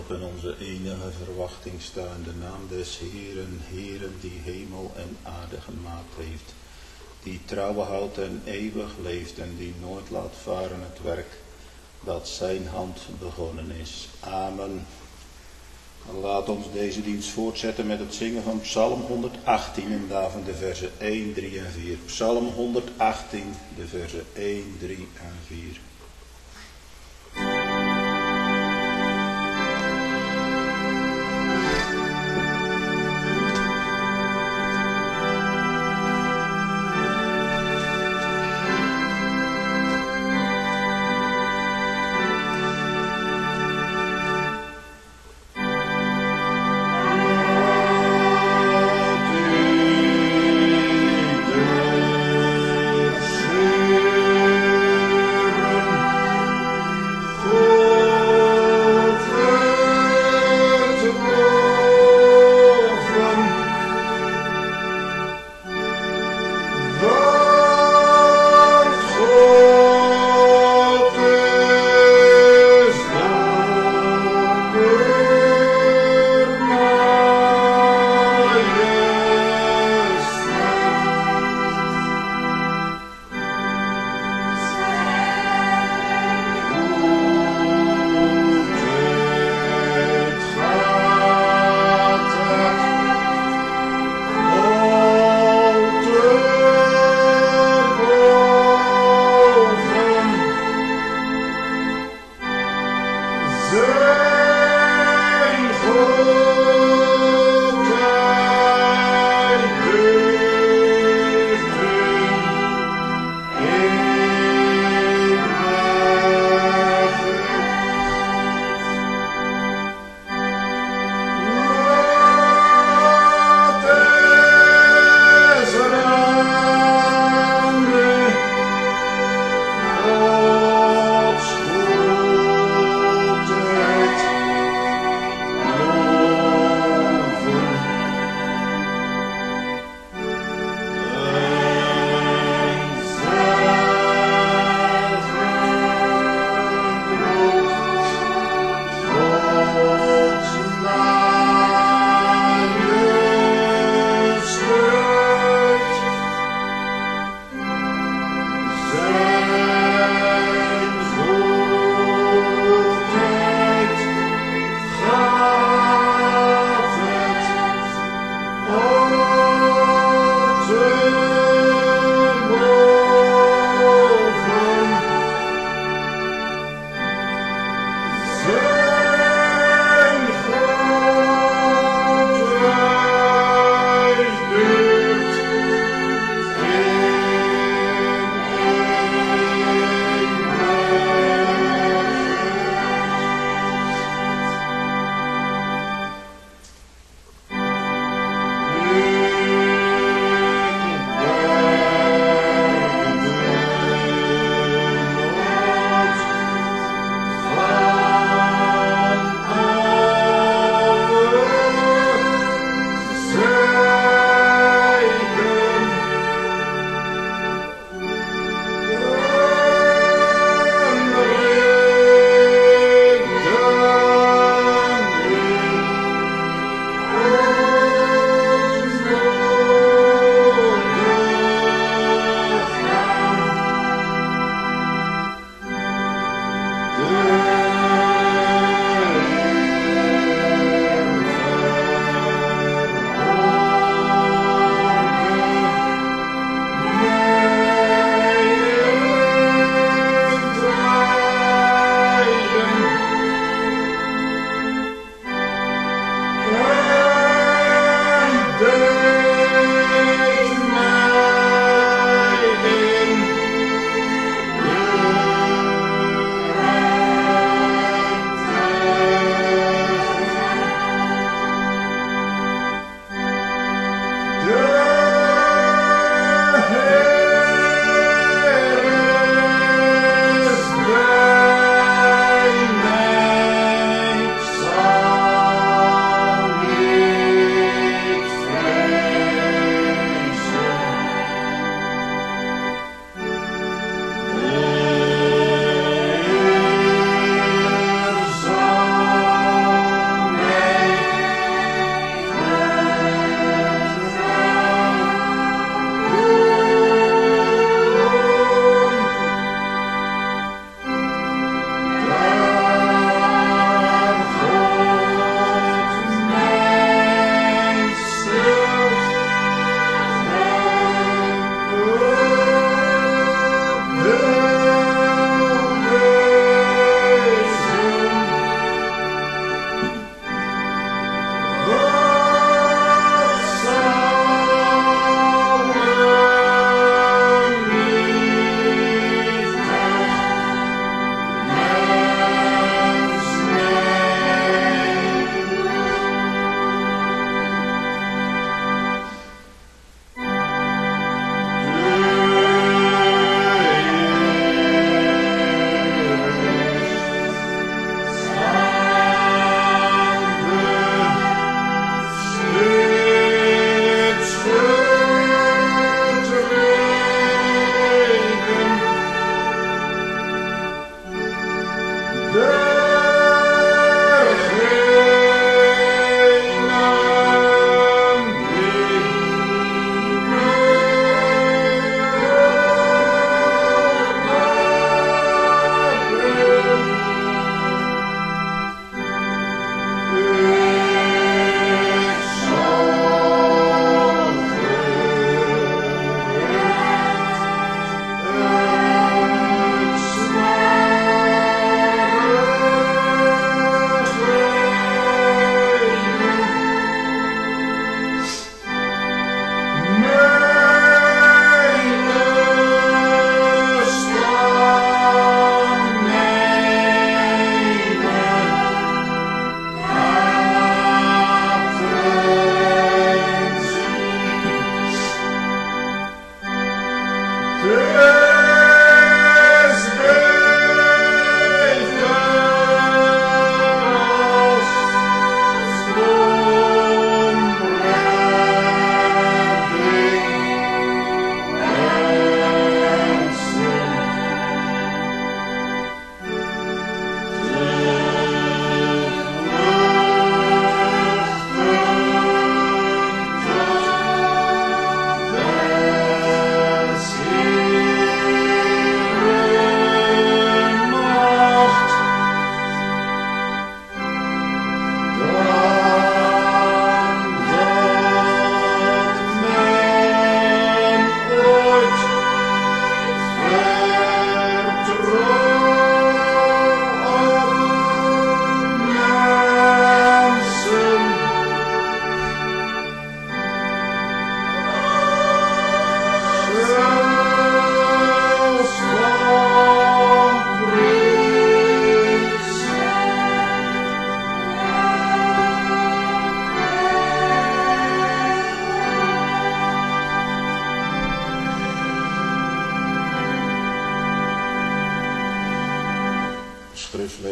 op in onze enige verwachting staan, de naam des Heeren, Heeren die hemel en aarde gemaakt heeft, die trouw houdt en eeuwig leeft en die nooit laat varen het werk dat zijn hand begonnen is. Amen. Laat ons deze dienst voortzetten met het zingen van Psalm 118 en daarvan de versen 1, 3 en 4. Psalm 118, de versen 1, 3 en 4.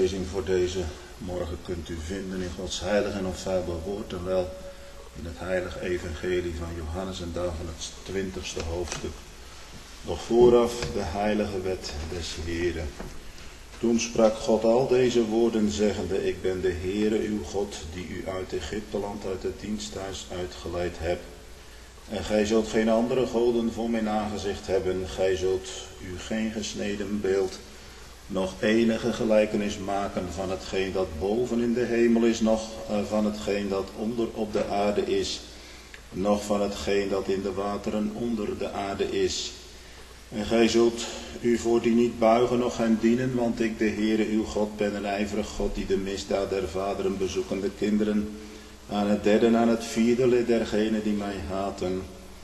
schriftlezing voor deze morgen kunt u vinden in Gods heilig en onfeilbaar woord en wel in het heilige evangelie van Johannes en daarvan het 20e hoofdstuk. Nog vooraf de heilige wet des Heeren. Toen sprak God al deze woorden zeggende, ik ben de Heere uw God die u uit Egypteland uit het diensthuis uitgeleid hebt. En gij zult geen andere goden voor mijn aangezicht hebben, gij zult u geen gesneden beeld, nog enige gelijkenis maken van hetgeen dat boven in de hemel is, nog van hetgeen dat onder op de aarde is, nog van hetgeen dat in de wateren onder de aarde is. En gij zult u voor die niet buigen, noch hem dienen, want ik, de Heere uw God, ben een ijverig God die de misdaad der vaderen bezoekende kinderen aan het derde en aan het vierde leert dergenen die mij haten.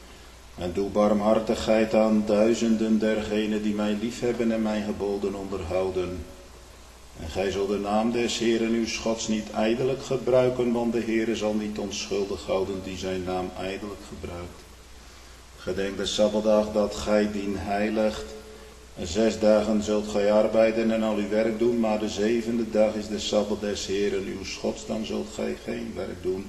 En doe barmhartigheid aan duizenden dergenen die mij liefhebben en mijn geboden onderhouden. En gij zult de naam des Heeren uw Gods niet ijdelijk gebruiken, want de Heere zal niet onschuldig houden die zijn naam ijdelijk gebruikt. Gedenk de Sabbatdag dat gij dien heiligt. 6 dagen zult gij arbeiden en al uw werk doen, maar de 7e dag is de Sabbat des Heeren uw Gods, dan zult gij geen werk doen.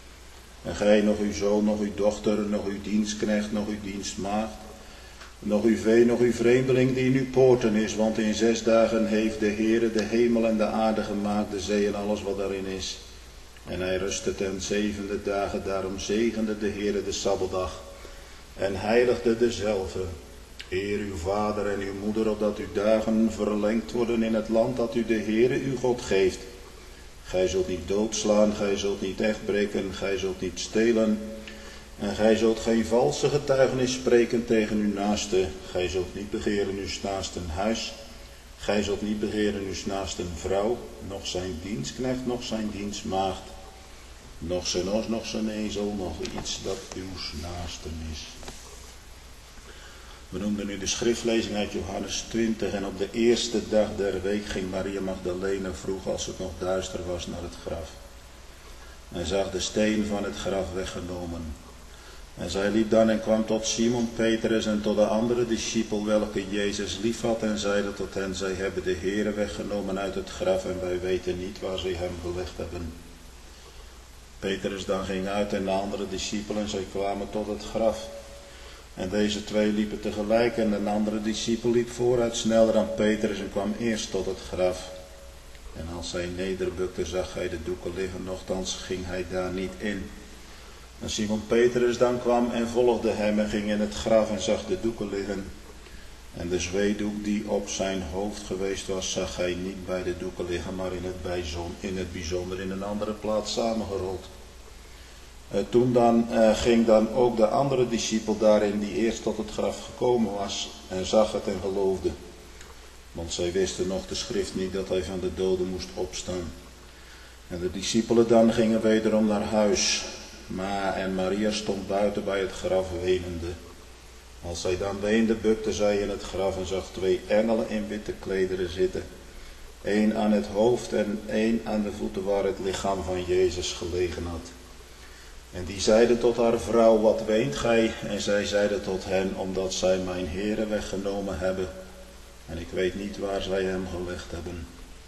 En gij, nog uw zoon, nog uw dochter, nog uw dienstknecht, nog uw dienstmaagd, nog uw vee, nog uw vreemdeling die in uw poorten is, want in 6 dagen heeft de Heere de hemel en de aarde gemaakt, de zee en alles wat daarin is. En hij rustte ten 7e dagen, daarom zegende de Heere de Sabbatdag en heiligde dezelve. Eer uw vader en uw moeder, opdat uw dagen verlengd worden in het land dat u de Heere uw God geeft. Gij zult niet doodslaan, gij zult niet echtbreken, gij zult niet stelen. En gij zult geen valse getuigenis spreken tegen uw naaste. Gij zult niet begeren uw naasten huis. Gij zult niet begeren uw naasten vrouw, noch zijn dienstknecht, noch zijn dienstmaagd, noch zijn os, noch zijn ezel, nog iets dat uw naasten is. We noemden nu de schriftlezing uit Johannes 20 en op de eerste dag der week ging Maria Magdalena vroeg als het nog duister was naar het graf. En zag de steen van het graf weggenomen. En zij liep dan en kwam tot Simon Petrus en tot de andere discipel welke Jezus liefhad en zeide tot hen, zij hebben de Heere weggenomen uit het graf en wij weten niet waar zij hem gelegd hebben. Petrus dan ging uit en de andere discipelen, zij kwamen tot het graf. En deze twee liepen tegelijk en een andere discipel liep vooruit sneller dan Petrus en kwam eerst tot het graf. En als hij nederbukte zag hij de doeken liggen, nochtans ging hij daar niet in. En Simon Petrus dan kwam en volgde hem en ging in het graf en zag de doeken liggen. En de zweedoek die op zijn hoofd geweest was, zag hij niet bij de doeken liggen, maar in het bijzonder in een andere plaats samengerold. Toen dan ging dan ook de andere discipel daarin die eerst tot het graf gekomen was en zag het en geloofde. Want zij wisten nog de schrift niet dat hij van de doden moest opstaan. En de discipelen dan gingen wederom naar huis. En Maria stond buiten bij het graf wenende. Als zij dan weende, bukte zij in het graf en zag 2 engelen in witte klederen zitten. 1 aan het hoofd en 1 aan de voeten waar het lichaam van Jezus gelegen had. En die zeiden tot haar vrouw, wat weent gij? En zij zeiden tot hen, omdat zij mijn Heere weggenomen hebben. En ik weet niet waar zij hem gelegd hebben.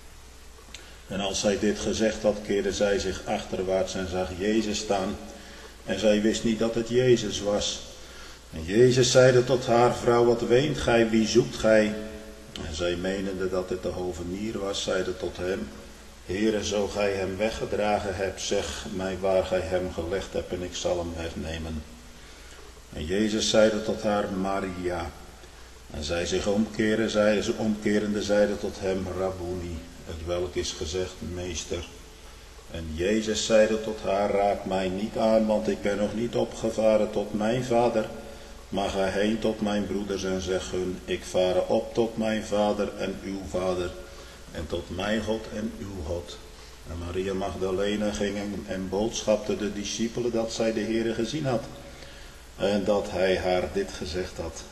En als zij dit gezegd had, keerde zij zich achterwaarts en zag Jezus staan. En zij wist niet dat het Jezus was. En Jezus zeide tot haar, vrouw, wat weent gij? Wie zoekt gij? En zij menende dat het de hovenier was, zeide tot hem, Heere, zo gij hem weggedragen hebt, zeg mij waar gij hem gelegd hebt en ik zal hem wegnemen. En Jezus zeide tot haar, Maria. En zij zich omkerende zeide tot hem, Rabboni, het welk is gezegd, meester. En Jezus zeide tot haar, raak mij niet aan, want ik ben nog niet opgevaren tot mijn vader, maar ga heen tot mijn broeders en zeg hun, ik vare op tot mijn vader en uw vader, en tot mijn God en uw God. En Maria Magdalena ging en boodschapte de discipelen dat zij de Heere gezien had, en dat hij haar dit gezegd had.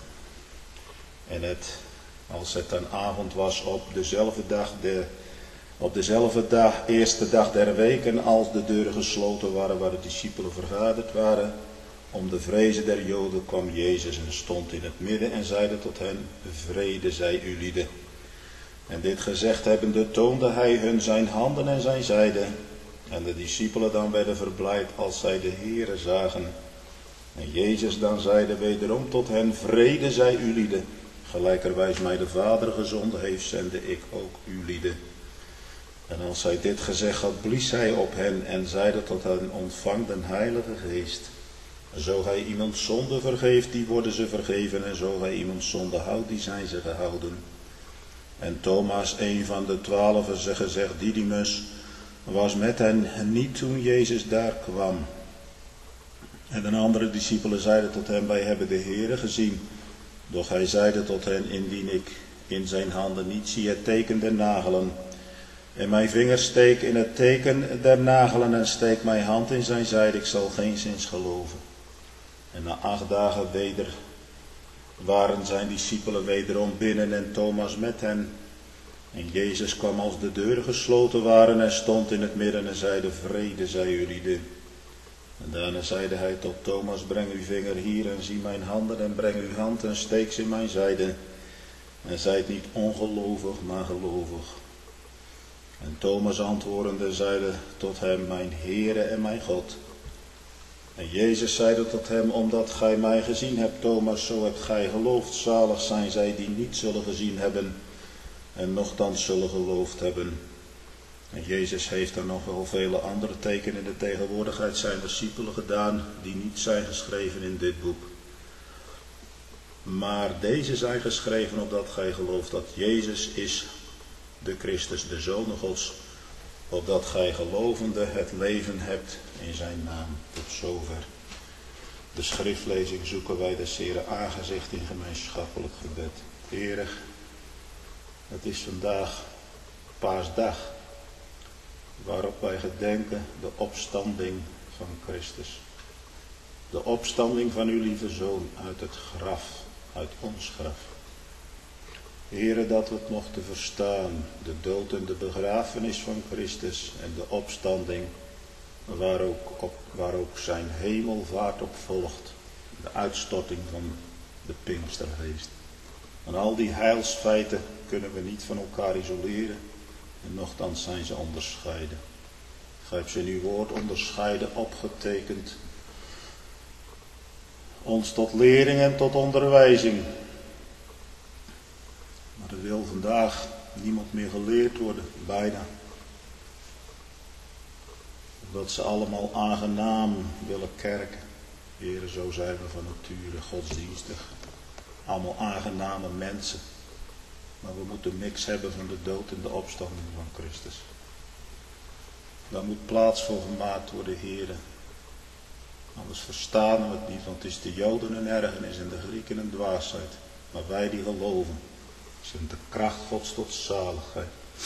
En als het een avond was op dezelfde dag, eerste dag der weken, als de deuren gesloten waren waar de discipelen vergaderd waren, om de vrezen der Joden kwam Jezus en stond in het midden en zeide tot hen, vrede zij ulieden. En dit gezegd hebbende toonde hij hun zijn handen en zijn zijde. En de discipelen dan werden verblijd als zij de Heere zagen. En Jezus dan zeide wederom tot hen, vrede zij u lieden. Gelijkerwijs mij de Vader gezonden heeft, zende ik ook u lieden. En als hij dit gezegd had, blies hij op hen en zeide tot hen, ontvang den Heilige Geest. Zo hij iemand zonde vergeeft, die worden ze vergeven. En zo hij iemand zonde houdt, die zijn ze gehouden. En Thomas, een van de 12, gezegd Didymus, was met hen niet toen Jezus daar kwam. En de andere discipelen zeiden tot hem, wij hebben de Heere gezien. Doch hij zeide tot hen, indien ik in zijn handen niet zie het teken der nagelen, en mijn vinger steek in het teken der nagelen en steek mijn hand in zijn zijde, ik zal geenszins geloven. En na 8 dagen weder waren zijn discipelen wederom binnen en Thomas met hen. En Jezus kwam als de deuren gesloten waren en stond in het midden en zeide, vrede zij jullie. En daarna zeide hij tot Thomas, breng uw vinger hier en zie mijn handen en breng uw hand en steek ze in mijn zijde. En zijt niet ongelovig, maar gelovig. En Thomas antwoordende zeide tot hem, mijn Heere en mijn God. En Jezus zeide tot hem, omdat gij mij gezien hebt, Thomas, zo hebt gij geloofd. Zalig zijn zij die niet zullen gezien hebben en nochtans zullen geloofd hebben. En Jezus heeft er nog wel vele andere tekenen in de tegenwoordigheid zijn discipelen gedaan, die niet zijn geschreven in dit boek. Maar deze zijn geschreven opdat gij gelooft dat Jezus is de Christus, de Zoon Gods, opdat gij gelovende het leven hebt in zijn naam. Tot zover. De schriftlezing zoeken wij des Heeren aangezicht in gemeenschappelijk gebed. Heere, het is vandaag Paasdag, waarop wij gedenken de opstanding van Christus. De opstanding van uw lieve Zoon uit het graf, uit ons graf. Heere, dat we het mochten verstaan, de dood en de begrafenis van Christus en de opstanding, waar ook zijn hemelvaart op volgt, de uitstorting van de Pinkstergeest. En al die heilsfeiten kunnen we niet van elkaar isoleren, en nochtans zijn ze onderscheiden. Gij hebt ze in uw woord onderscheiden, opgetekend, ons tot lering en tot onderwijzing. Maar er wil vandaag niemand meer geleerd worden, bijna. Omdat ze allemaal aangenaam willen kerken. Heren, zo zijn we van nature godsdienstig. Allemaal aangename mensen. Maar we moeten niks hebben van de dood en de opstanding van Christus. Daar moet plaats voor gemaakt worden, heren. Anders verstaan we het niet, want het is de Joden een ergernis en de Grieken een dwaasheid. Maar wij die geloven, zijn de kracht Gods tot zaligheid.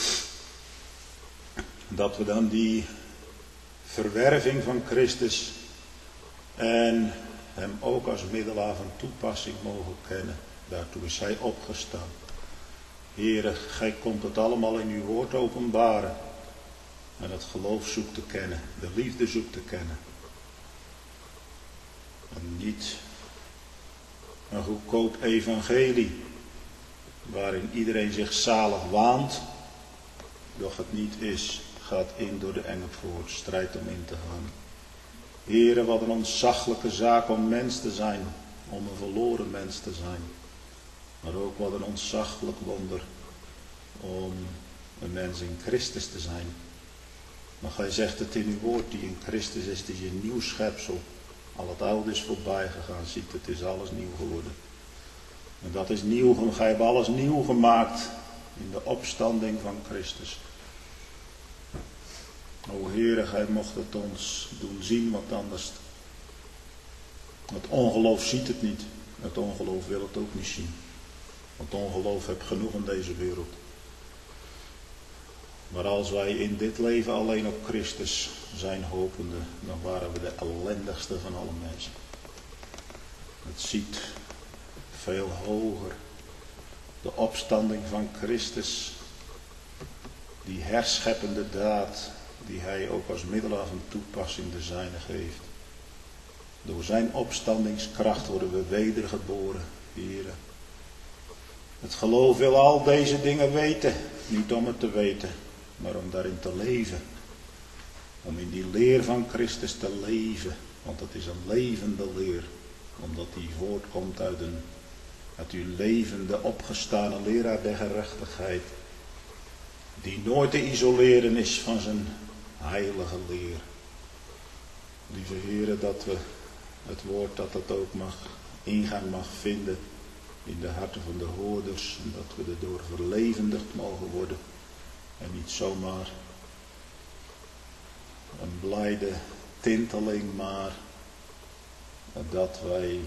Dat we dan die verwerving van Christus en hem ook als middelaar van toepassing mogen kennen. Daartoe is hij opgestaan. Heere, gij komt het allemaal in uw woord openbaren. En het geloof zoekt te kennen, de liefde zoekt te kennen. En niet een goedkoop evangelie, waarin iedereen zich zalig waant, doch het niet is, gaat in door de enge poort, strijd om in te gaan. Heere, wat een ontzaglijke zaak om mens te zijn, om een verloren mens te zijn. Maar ook wat een ontzaglijk wonder om een mens in Christus te zijn. Maar gij zegt het in uw woord, die in Christus is, het is een nieuw schepsel. Al het oude is voorbij gegaan, ziet het is alles nieuw geworden. En dat is nieuw, gij hebt alles nieuw gemaakt in de opstanding van Christus. O Heere, gij mocht het ons doen zien, want anders, het ongeloof ziet het niet. Het ongeloof wil het ook niet zien. Want ongeloof heeft genoeg in deze wereld. Maar als wij in dit leven alleen op Christus zijn hopende, dan waren we de ellendigste van alle mensen. Het ziet veel hoger. De opstanding van Christus, die herscheppende daad, die hij ook als middelaar van toepassing de zijne geeft. Door zijn opstandingskracht worden we wedergeboren, Heere. Het geloof wil al deze dingen weten. Niet om het te weten, maar om daarin te leven. Om in die leer van Christus te leven. Want het is een levende leer. Omdat die voortkomt uit uw levende opgestane leraar der gerechtigheid. Die nooit te isoleren is van zijn heilige leer. Lieve heren, dat we het woord dat het ook ingang mag vinden in de harten van de hoorders. En dat we erdoor verlevendigd mogen worden. En niet zomaar een blijde tinteling, maar dat wij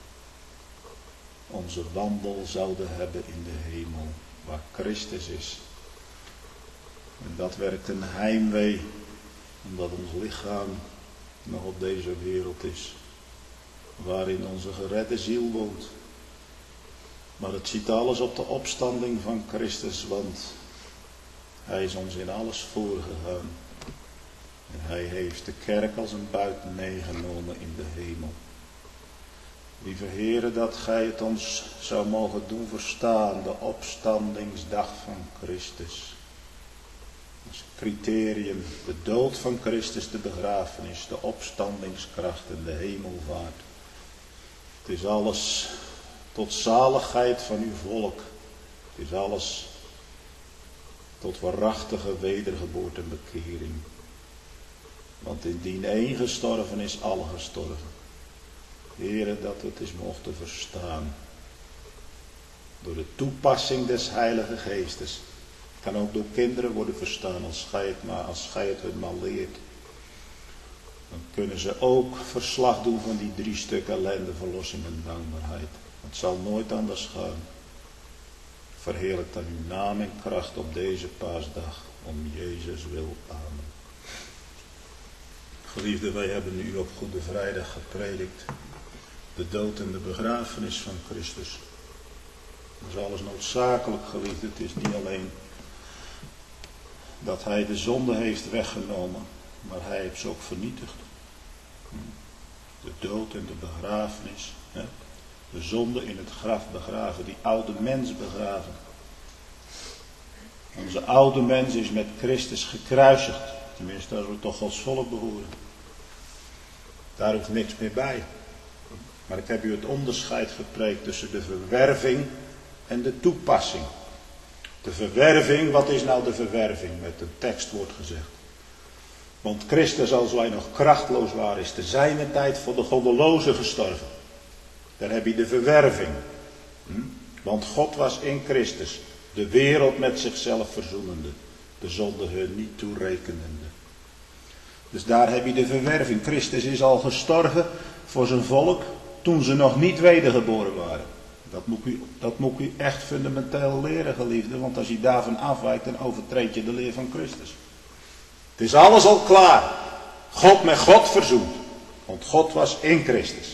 onze wandel zouden hebben in de hemel, waar Christus is. En dat werkt een heimwee, omdat ons lichaam nog op deze wereld is, waarin onze geredde ziel woont. Maar het ziet alles op de opstanding van Christus, want hij is ons in alles voorgegaan. En hij heeft de kerk als een buit meegenomen in de hemel. Lieve heren, dat gij het ons zou mogen doen verstaan, de opstandingsdag van Christus. Als criterium, de dood van Christus, de begrafenis, de opstandingskracht en de hemelvaart. Het is alles tot zaligheid van uw volk. Het is alles tot waarachtige wedergeboorte en bekering. Want indien één gestorven is, alle gestorven. Heren, dat we het eens mochten verstaan. Door de toepassing des Heilige Geestes. Het kan ook door kinderen worden verstaan als gij het hun maar leert. Dan kunnen ze ook verslag doen van die 3 stukken ellende, verlossing en dankbaarheid. Het zal nooit anders gaan. Verheerlijk dan uw naam en kracht op deze paasdag. Om Jezus wil. Amen. Geliefden, wij hebben u op Goede Vrijdag gepredikt. De dood en de begrafenis van Christus. Dat is alles noodzakelijk, geliefden. Het is niet alleen dat hij de zonde heeft weggenomen, maar hij heeft ze ook vernietigd. De dood en de begrafenis. De zonde in het graf begraven, die oude mens begraven. Onze oude mens is met Christus gekruisigd. Tenminste, als we toch Gods volk behoren. Daar hoeft niks meer bij. Maar ik heb u het onderscheid gepreekt tussen de verwerving en de toepassing. De verwerving, wat is nou de verwerving? Met een tekst wordt gezegd. Want Christus, als wij nog krachtloos waren, is te zijner tijd voor de goddelozen gestorven. Daar heb je de verwerving. Want God was in Christus, de wereld met zichzelf verzoenende, de zonde hun niet toerekenende. Dus daar heb je de verwerving. Christus is al gestorven voor zijn volk toen ze nog niet wedergeboren waren. Dat moet u echt fundamenteel leren, geliefden. Want als je daarvan afwijkt, dan overtreed je de leer van Christus. Het is alles al klaar. God met God verzoend. Want God was in Christus.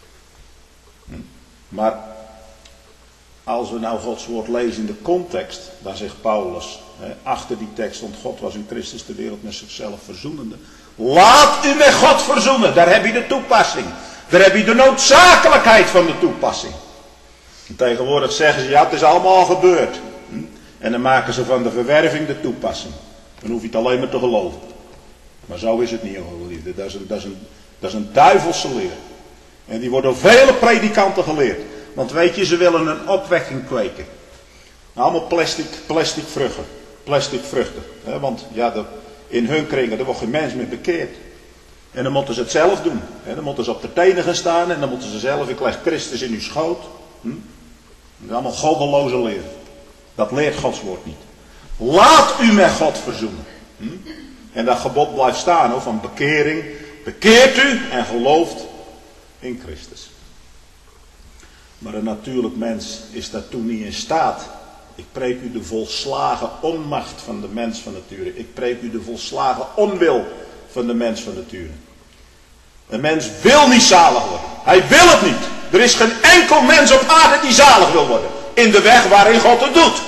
Maar als we nou Gods woord lezen in de context, dan zegt Paulus, achter die tekst stond God was in Christus de wereld met zichzelf verzoenende. Laat u met God verzoenen. Daar heb je de toepassing. Daar heb je de noodzakelijkheid van de toepassing. En tegenwoordig zeggen ze, ja, het is allemaal al gebeurd. En dan maken ze van de verwerving de toepassing. Dan hoef je het alleen maar te geloven. Maar zo is het niet, geliefde. Dat is een duivelse leer. En die wordt door vele predikanten geleerd. Want weet je, ze willen een opwekking kweken. Allemaal plastic vruchten. Plastic vruchten. Want ja, in hun kringen, er wordt geen mens meer bekeerd. En dan moeten ze het zelf doen. Dan moeten ze op de tenen gaan staan. En dan moeten ze zelf, ik leg Christus in uw schoot. Dat is allemaal goddeloze leer. Dat leert Gods woord niet. Laat u met God verzoenen. En dat gebod blijft staan, hoor, van bekering. Bekeert u en gelooft in Christus. Maar een natuurlijk mens is daartoe niet in staat. Ik preek u de volslagen onmacht van de mens van nature. Ik preek u de volslagen onwil van de mens van nature. Een mens wil niet zalig worden. Hij wil het niet. Er is geen enkel mens op aarde die zalig wil worden. In de weg waarin God het doet.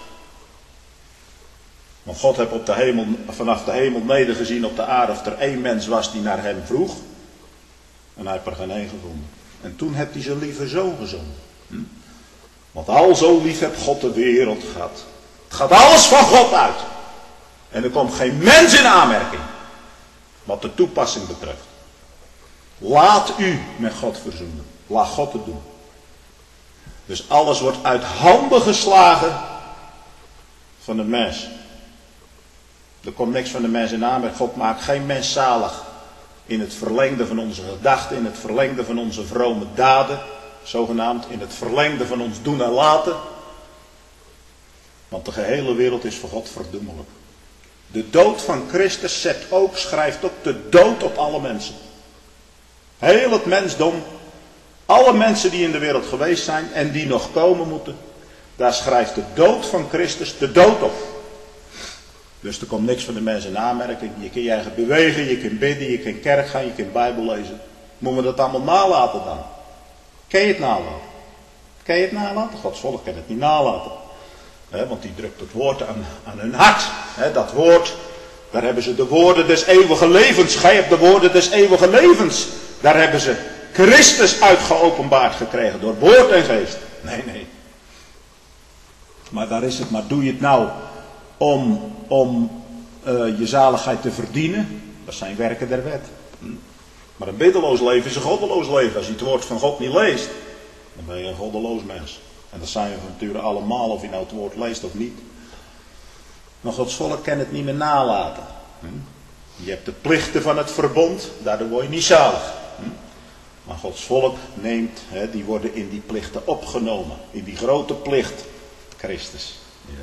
Want God heeft vanaf de hemel nedergezien op de aarde of er één mens was die naar hem vroeg. En hij heeft er geen één gevonden. En toen heeft hij zijn lieve zoon gezonden. Want al zo lief heeft God de wereld gehad. Het gaat alles van God uit. En er komt geen mens in aanmerking. Wat de toepassing betreft. Laat u met God verzoenen. Laat God het doen. Dus alles wordt uit handen geslagen van de mens. Er komt niks van de mens in aanmerking. God maakt geen mens zalig. In het verlengde van onze gedachten. In het verlengde van onze vrome daden. Zogenaamd in het verlengde van ons doen en laten. Want de gehele wereld is voor God verdoemelijk. De dood van Christus schrijft ook de dood op alle mensen. Heel het mensdom, alle mensen die in de wereld geweest zijn en die nog komen moeten, daar schrijft de dood van Christus de dood op. Dus er komt niks van de mensen in aanmerking. Je kunt je eigen bewegen, je kunt bidden, je kunt kerk gaan, je kunt Bijbel lezen. Moeten we dat allemaal nalaten dan? Kan je het nalaten? Kan je het nalaten? Gods volk kan het niet nalaten. Want die drukt het woord aan hun hart. Dat woord, daar hebben ze de woorden des eeuwige levens. Gij hebt de woorden des eeuwige levens. Daar hebben ze Christus uitgeopenbaard gekregen door woord en geest. Nee. Maar daar is het. Maar doe je het nou om je zaligheid te verdienen? Dat zijn werken der wet. Maar een biddeloos leven is een goddeloos leven. Als je het woord van God niet leest, dan ben je een goddeloos mens. En dat zijn we van nature allemaal, of je nou het woord leest of niet. Maar Gods volk kan het niet meer nalaten. Je hebt de plichten van het verbond, daardoor word je niet zalig. Maar Gods volk die worden in die plichten opgenomen. In die grote plicht, Christus.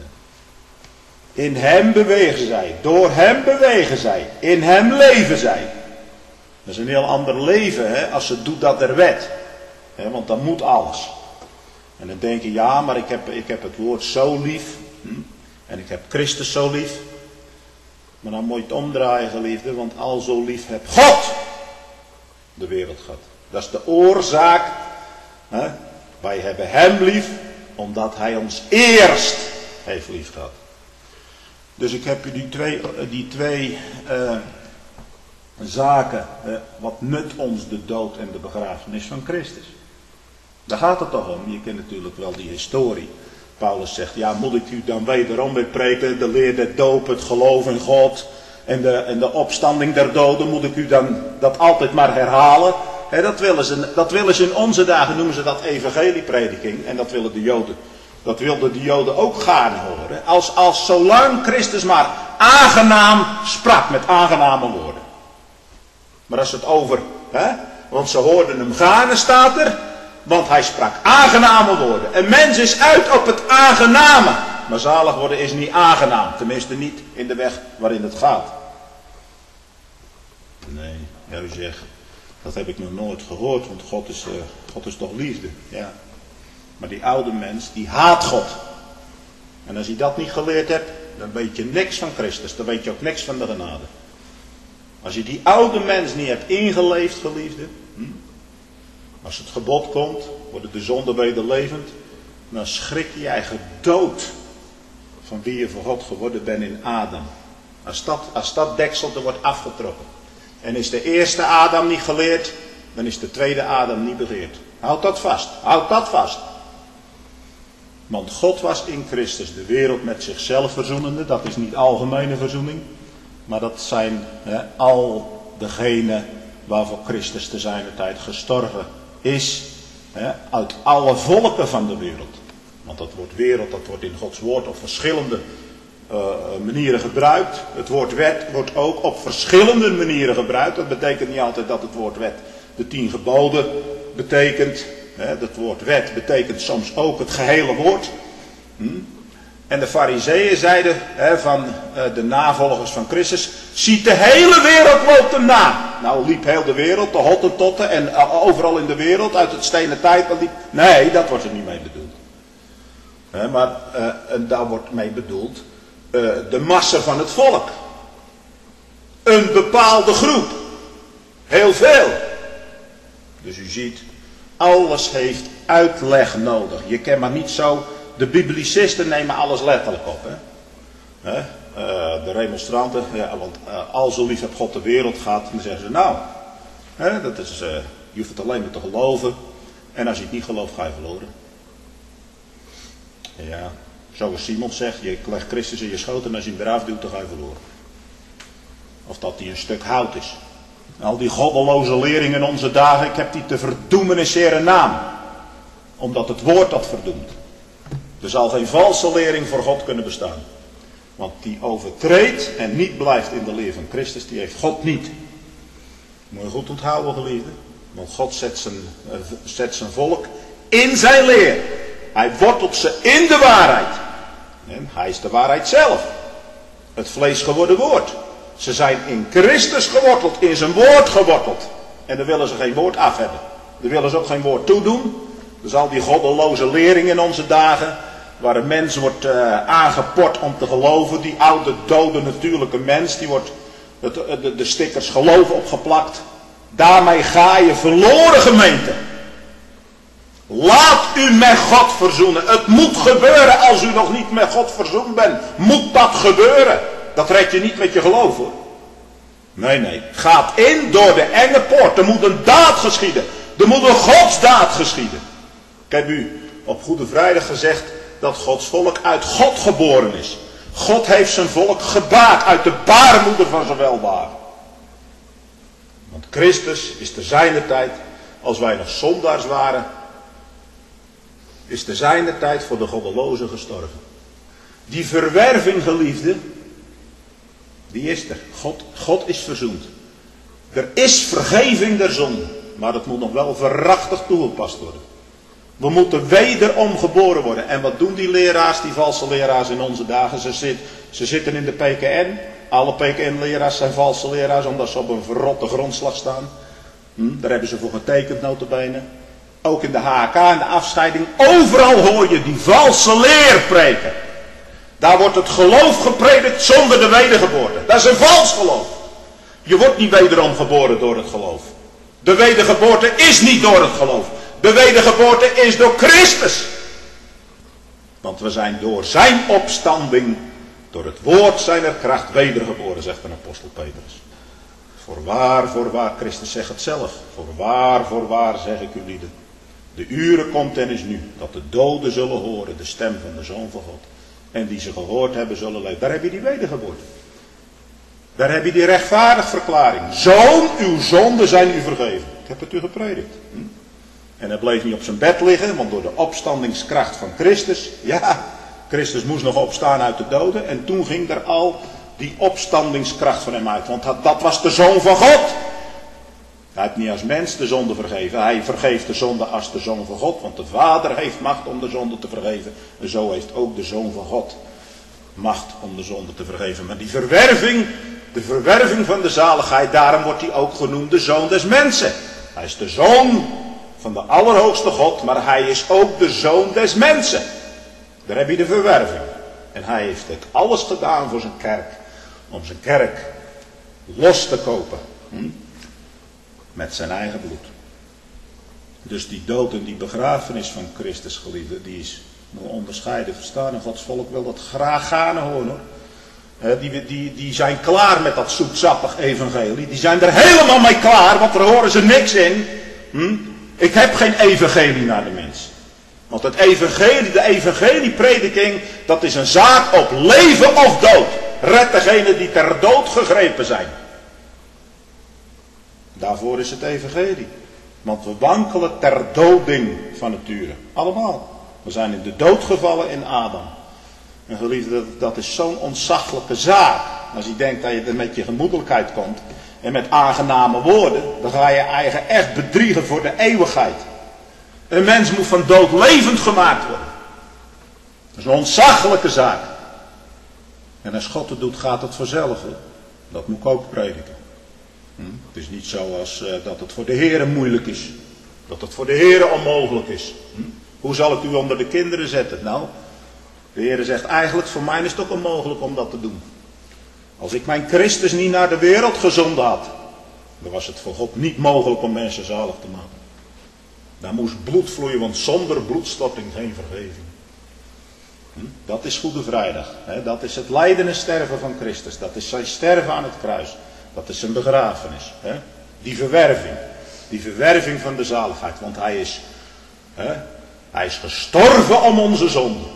In hem bewegen zij, door hem bewegen zij, in hem leven zij. Dat is een heel ander leven als het doet dat der wet. Want dan moet alles. En dan denk je, ja, maar ik heb het woord zo lief. En ik heb Christus zo lief. Maar dan moet je het omdraaien, geliefde. Want al zo lief heb God de wereld gehad. Dat is de oorzaak. Wij hebben hem lief. Omdat hij ons eerst heeft lief gehad. Dus ik heb u die twee zaken. Wat nut ons de dood en de begrafenis van Christus. Daar gaat het toch om. Je kent natuurlijk wel die historie. Paulus zegt, ja, moet ik u dan wederom weer preken, de leer der doop, het geloof in God en de opstanding der doden, moet ik u dan dat altijd maar herhalen? Dat willen ze in onze dagen, noemen ze dat evangelieprediking, en dat wilden de Joden ook gaarne horen. Als zolang Christus maar aangenaam sprak met aangename woorden. Maar als het over, want ze hoorden hem gaarne, staat er. Want hij sprak aangename woorden. Een mens is uit op het aangename. Maar zalig worden is niet aangenaam. Tenminste niet in de weg waarin het gaat. Nee, u zegt, dat heb ik nog nooit gehoord. Want God is toch liefde. Ja. Maar die oude mens, die haat God. En als je dat niet geleerd hebt, dan weet je niks van Christus. Dan weet je ook niks van de genade. Als je die oude mens niet hebt ingeleefd, geliefde. Als het gebod komt, worden de zonden wederlevend, dan schrik je eigen dood van wie je voor God geworden bent in Adam. Als dat deksel er wordt afgetrokken. En is de eerste Adam niet geleerd, dan is de tweede Adam niet begeerd. Houd dat vast, houd dat vast. Want God was in Christus de wereld met zichzelf verzoenende, dat is niet algemene verzoening, maar dat zijn al degenen waarvoor Christus te zijner tijd gestorven is, uit alle volken van de wereld. Want dat woord wereld, dat wordt in Gods woord op verschillende manieren gebruikt. Het woord wet wordt ook op verschillende manieren gebruikt. Dat betekent niet altijd dat het woord wet de 10 geboden betekent. Het woord wet betekent soms ook het gehele woord. En de Farizeeën zeiden van de navolgers van Christus, ziet de hele wereld loopt hem na. Nou liep heel de wereld, de Hottentotten en overal in de wereld uit het stenen tijdperk liep. Nee, dat wordt er niet mee bedoeld. Maar daar wordt mee bedoeld de massa van het volk. Een bepaalde groep. Heel veel. Dus u ziet, alles heeft uitleg nodig. Je kan maar niet zo... De biblicisten nemen alles letterlijk op. De remonstranten, want al zo lief heb God de wereld gehad. Dan zeggen ze, nou, dat is, je hoeft het alleen maar te geloven. En als je het niet gelooft, ga je verloren. Ja, zoals Simon zegt, je legt Christus in je schoot en als je hem eraf duwt, dan ga je verloren. Of dat hij een stuk hout is. Al die goddeloze lering in onze dagen, ik heb die te verdoemen in zere naam. Omdat het woord dat verdoemt. Er zal geen valse lering voor God kunnen bestaan. Want die overtreedt en niet blijft in de leer van Christus, die heeft God niet. Moet je goed onthouden, geliefde. Want God zet zijn volk in zijn leer. Hij wortelt ze in de waarheid. En hij is de waarheid zelf. Het vlees geworden woord. Ze zijn in Christus geworteld, in zijn woord geworteld. En daar willen ze geen woord af hebben. Daar willen ze ook geen woord toedoen. Dus al die goddeloze lering in onze dagen, waar een mens wordt aangeport om te geloven, die oude, dode, natuurlijke mens, die wordt de stickers geloof opgeplakt. Daarmee ga je verloren, gemeente. Laat u met God verzoenen. Het moet gebeuren als u nog niet met God verzoend bent. Moet dat gebeuren. Dat red je niet met je geloof, hoor. Nee. Gaat in door de enge poort. Er moet een daad geschieden. Er moet een godsdaad geschieden. Ik heb u op Goede Vrijdag gezegd dat Gods volk uit God geboren is. God heeft zijn volk gebaard uit de baarmoeder van zijn welbaar. Want Christus is te zijner tijd, als wij nog zondaars waren, is te zijner tijd voor de goddelozen gestorven. Die verwerving, geliefde, die is er. God is verzoend. Er is vergeving der zonde, maar het moet nog wel verrachtig toegepast worden. We moeten wederom geboren worden. En wat doen die leraars, die valse leraars in onze dagen? Ze zitten in de PKN. Alle PKN-leraars zijn valse leraars, omdat ze op een verrotte grondslag staan. Daar hebben ze voor getekend, nota bene. Ook in de HK en de afscheiding. Overal hoor je die valse leer preken. Daar wordt het geloof gepredikt zonder de wedergeboorte. Dat is een vals geloof. Je wordt niet wederom geboren door het geloof. De wedergeboorte is niet door het geloof. De wedergeboorte is door Christus. Want we zijn door zijn opstanding, door het woord zijner kracht wedergeboren, zegt de apostel Petrus. Voorwaar, Christus zegt het zelf. Voorwaar, zeg ik u lieden. De uren komt en is nu, dat de doden zullen horen de stem van de Zoon van God. En die ze gehoord hebben zullen leven. Daar heb je die wedergeboorte. Daar heb je die rechtvaardigverklaring. Zoon, uw zonden zijn u vergeven. Ik heb het u gepredikt. En hij bleef niet op zijn bed liggen, want door de opstandingskracht van Christus, ja, Christus moest nog opstaan uit de doden. En toen ging er al die opstandingskracht van hem uit. Want dat was de Zoon van God. Hij heeft niet als mens de zonde vergeven. Hij vergeeft de zonde als de Zoon van God. Want de Vader heeft macht om de zonde te vergeven. En zo heeft ook de Zoon van God macht om de zonde te vergeven. Maar die verwerving, de verwerving van de zaligheid, daarom wordt hij ook genoemd de Zoon des mensen. Hij is de Zoon van de Allerhoogste God, maar hij is ook de Zoon des mensen. Daar heb je de verwerving. En hij heeft het alles gedaan voor zijn kerk. Om zijn kerk los te kopen. Met zijn eigen bloed. Dus die dood en die begrafenis van Christus, geliefde, die is moet onderscheiden verstaan. En Gods volk wil dat graag gaan horen, hoor. Die zijn klaar met dat zoetsappig evangelie. Die zijn er helemaal mee klaar, want daar horen ze niks in. Ik heb geen evangelie naar de mens. Want het evangelie, de evangelieprediking, dat is een zaak op leven of dood. Red degenen die ter dood gegrepen zijn. Daarvoor is het evangelie. Want we wankelen ter doding van nature. Allemaal. We zijn in de dood gevallen in Adam. En geliefde, dat is zo'n ontzaglijke zaak. Als je denkt dat je er met je gemoedelijkheid komt. En met aangename woorden. Dan ga je eigen echt bedriegen voor de eeuwigheid. Een mens moet van dood levend gemaakt worden. Dat is een ontzaglijke zaak. En als God het doet, gaat het vanzelf. Hoor. Dat moet ik ook prediken. Het is niet zoals dat het voor de Heere moeilijk is. Dat het voor de Heere onmogelijk is. Hoe zal ik u onder de kinderen zetten? Nou, de Heere zegt eigenlijk, voor mij is het ook onmogelijk om dat te doen. Als ik mijn Christus niet naar de wereld gezonden had, dan was het voor God niet mogelijk om mensen zalig te maken. Daar moest bloed vloeien, want zonder bloedstorting geen vergeving. Dat is Goede Vrijdag. Dat is het lijden en sterven van Christus. Dat is zijn sterven aan het kruis. Dat is zijn begrafenis. Die verwerving. Die verwerving van de zaligheid. Want hij is gestorven om onze zonde.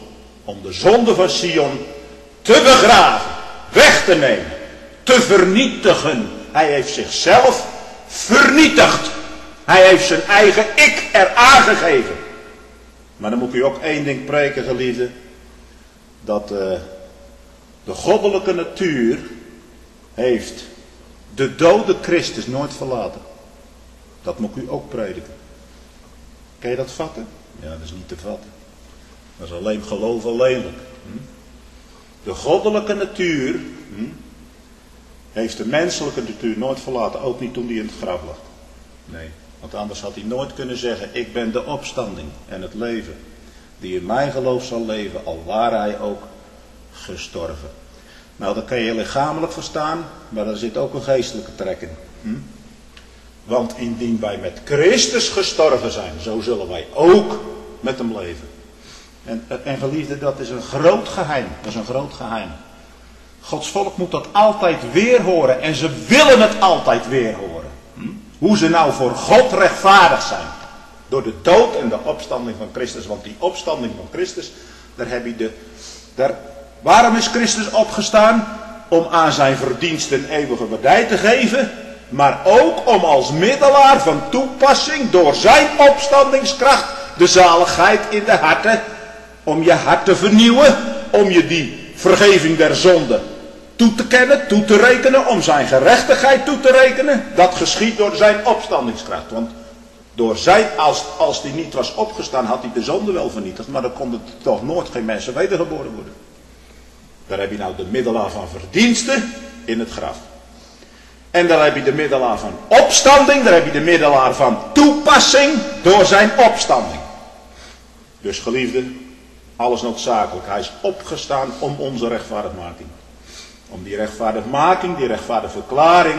om de zonde van Sion te begraven, weg te nemen, te vernietigen. Hij heeft zichzelf vernietigd. Hij heeft zijn eigen ik er aangegeven. Maar dan moet ik u ook één ding preken, geliefden. Dat de goddelijke natuur heeft de dode Christus nooit verlaten. Dat moet ik u ook prediken. Kan je dat vatten? Ja, dat is niet te vatten. Dat is alleen geloof alleenlijk. De goddelijke natuur heeft de menselijke natuur nooit verlaten. Ook niet toen hij in het graf lag. Nee, want anders had hij nooit kunnen zeggen: ik ben de opstanding en het leven. Die in mijn geloof zal leven, al ware hij ook gestorven. Nou, dat kan je lichamelijk verstaan, maar daar zit ook een geestelijke trek in. Want indien wij met Christus gestorven zijn, zo zullen wij ook met hem leven. En geliefde, dat is een groot geheim. Dat is een groot geheim. Gods volk moet dat altijd weer horen. En ze willen het altijd weer horen. Hoe ze nou voor God rechtvaardig zijn. Door de dood en de opstanding van Christus. Want die opstanding van Christus, waarom is Christus opgestaan? Om aan zijn verdiensten eeuwige waardij te geven. Maar ook om als middelaar van toepassing door zijn opstandingskracht de zaligheid in de harten. Om je hart te vernieuwen. Om je die vergeving der zonde toe te kennen, toe te rekenen. Om zijn gerechtigheid toe te rekenen. Dat geschiedt door zijn opstandingskracht. Want door zijn, als die niet was opgestaan, had hij de zonde wel vernietigd. Maar dan kon er toch nooit geen mensen wedergeboren worden. Daar heb je nou de middelaar van verdiensten in het graf. En daar heb je de middelaar van opstanding. Daar heb je de middelaar van toepassing door zijn opstanding. Dus geliefde, alles noodzakelijk. Hij is opgestaan om onze rechtvaardigmaking. Om die rechtvaardigmaking, die rechtvaardigverklaring.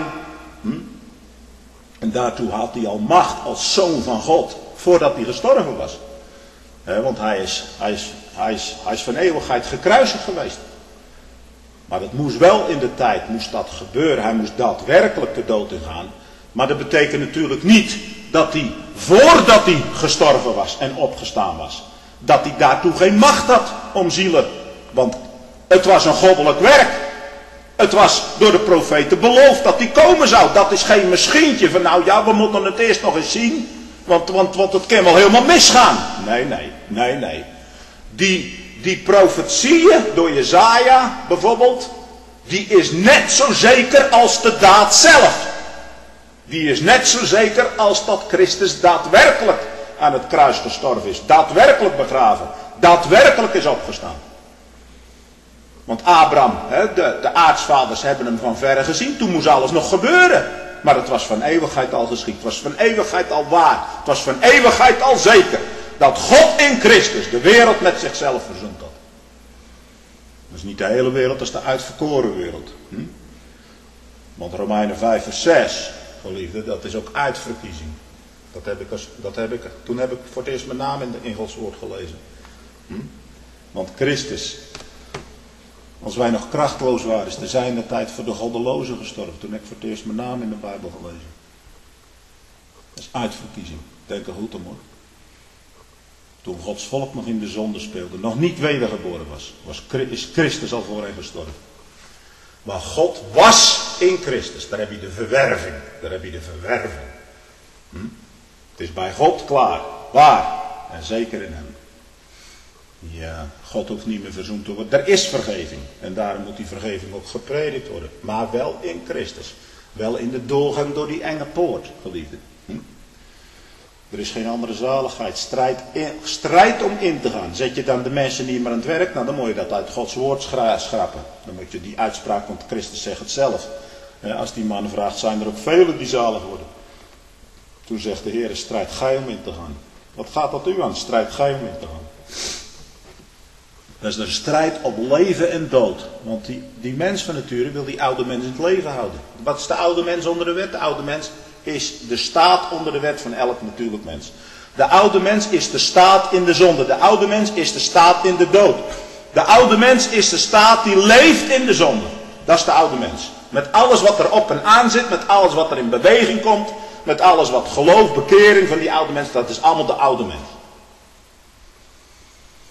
En daartoe had hij al macht als zoon van God. Voordat hij gestorven was. Want hij is van eeuwigheid gekruisigd geweest. Maar dat moest wel in de tijd, moest dat gebeuren. Hij moest daadwerkelijk de dood ingaan. Maar dat betekent natuurlijk niet dat hij, voordat hij gestorven was en opgestaan was, dat hij daartoe geen macht had om zielen. Want het was een goddelijk werk. Het was door de profeten beloofd dat hij komen zou. Dat is geen misschientje van nou ja, we moeten het eerst nog eens zien. Want het kan wel helemaal misgaan. Nee. Die profetieën door Jesaja bijvoorbeeld, die is net zo zeker als de daad zelf. Die is net zo zeker als dat Christus daadwerkelijk aan het kruis gestorven is. Daadwerkelijk begraven. Daadwerkelijk is opgestaan. Want Abraham, de aartsvaders hebben hem van verre gezien. Toen moest alles nog gebeuren. Maar het was van eeuwigheid al geschied. Het was van eeuwigheid al waar. Het was van eeuwigheid al zeker. Dat God in Christus de wereld met zichzelf verzoend had. Dat is niet de hele wereld, dat is de uitverkoren wereld. Want Romeinen 5 vers 6, geliefde, dat is ook uitverkiezing. Toen heb ik voor het eerst mijn naam in Gods woord gelezen. Want Christus, als wij nog krachtloos waren, is te zijn de tijd voor de goddelozen gestorven. Toen heb ik voor het eerst mijn naam in de Bijbel gelezen. Dat is uitverkiezing. Denk er goed om hoor. Toen Gods volk nog in de zonde speelde, nog niet wedergeboren is Christus al voor hen gestorven. Maar God was in Christus. Daar heb je de verwerving. Het is bij God klaar. Waar? En zeker in hem. Ja, God hoeft niet meer verzoend te worden. Er is vergeving. En daarom moet die vergeving ook gepredikt worden. Maar wel in Christus. Wel in de doorgang door die enge poort, geliefde. Er is geen andere zaligheid. Strijd om in te gaan. Zet je dan de mensen niet meer aan het werk, nou dan moet je dat uit Gods woord schrappen. Dan moet je die uitspraak, want Christus zegt het zelf. Als die man vraagt, zijn er ook velen die zalig worden. Toen zegt de Heer, strijd gij om in te gaan. Wat gaat dat u aan? Strijd gij om in te gaan. Dat is een strijd op leven en dood. Want die mens van nature wil die oude mens in het leven houden. Wat is de oude mens onder de wet? De oude mens is de staat onder de wet van elk natuurlijk mens. De oude mens is de staat in de zonde. De oude mens is de staat in de dood. De oude mens is de staat die leeft in de zonde. Dat is de oude mens. Met alles wat er op en aan zit, met alles wat er in beweging komt, met alles wat geloof, bekering van die oude mens, dat is allemaal de oude mens.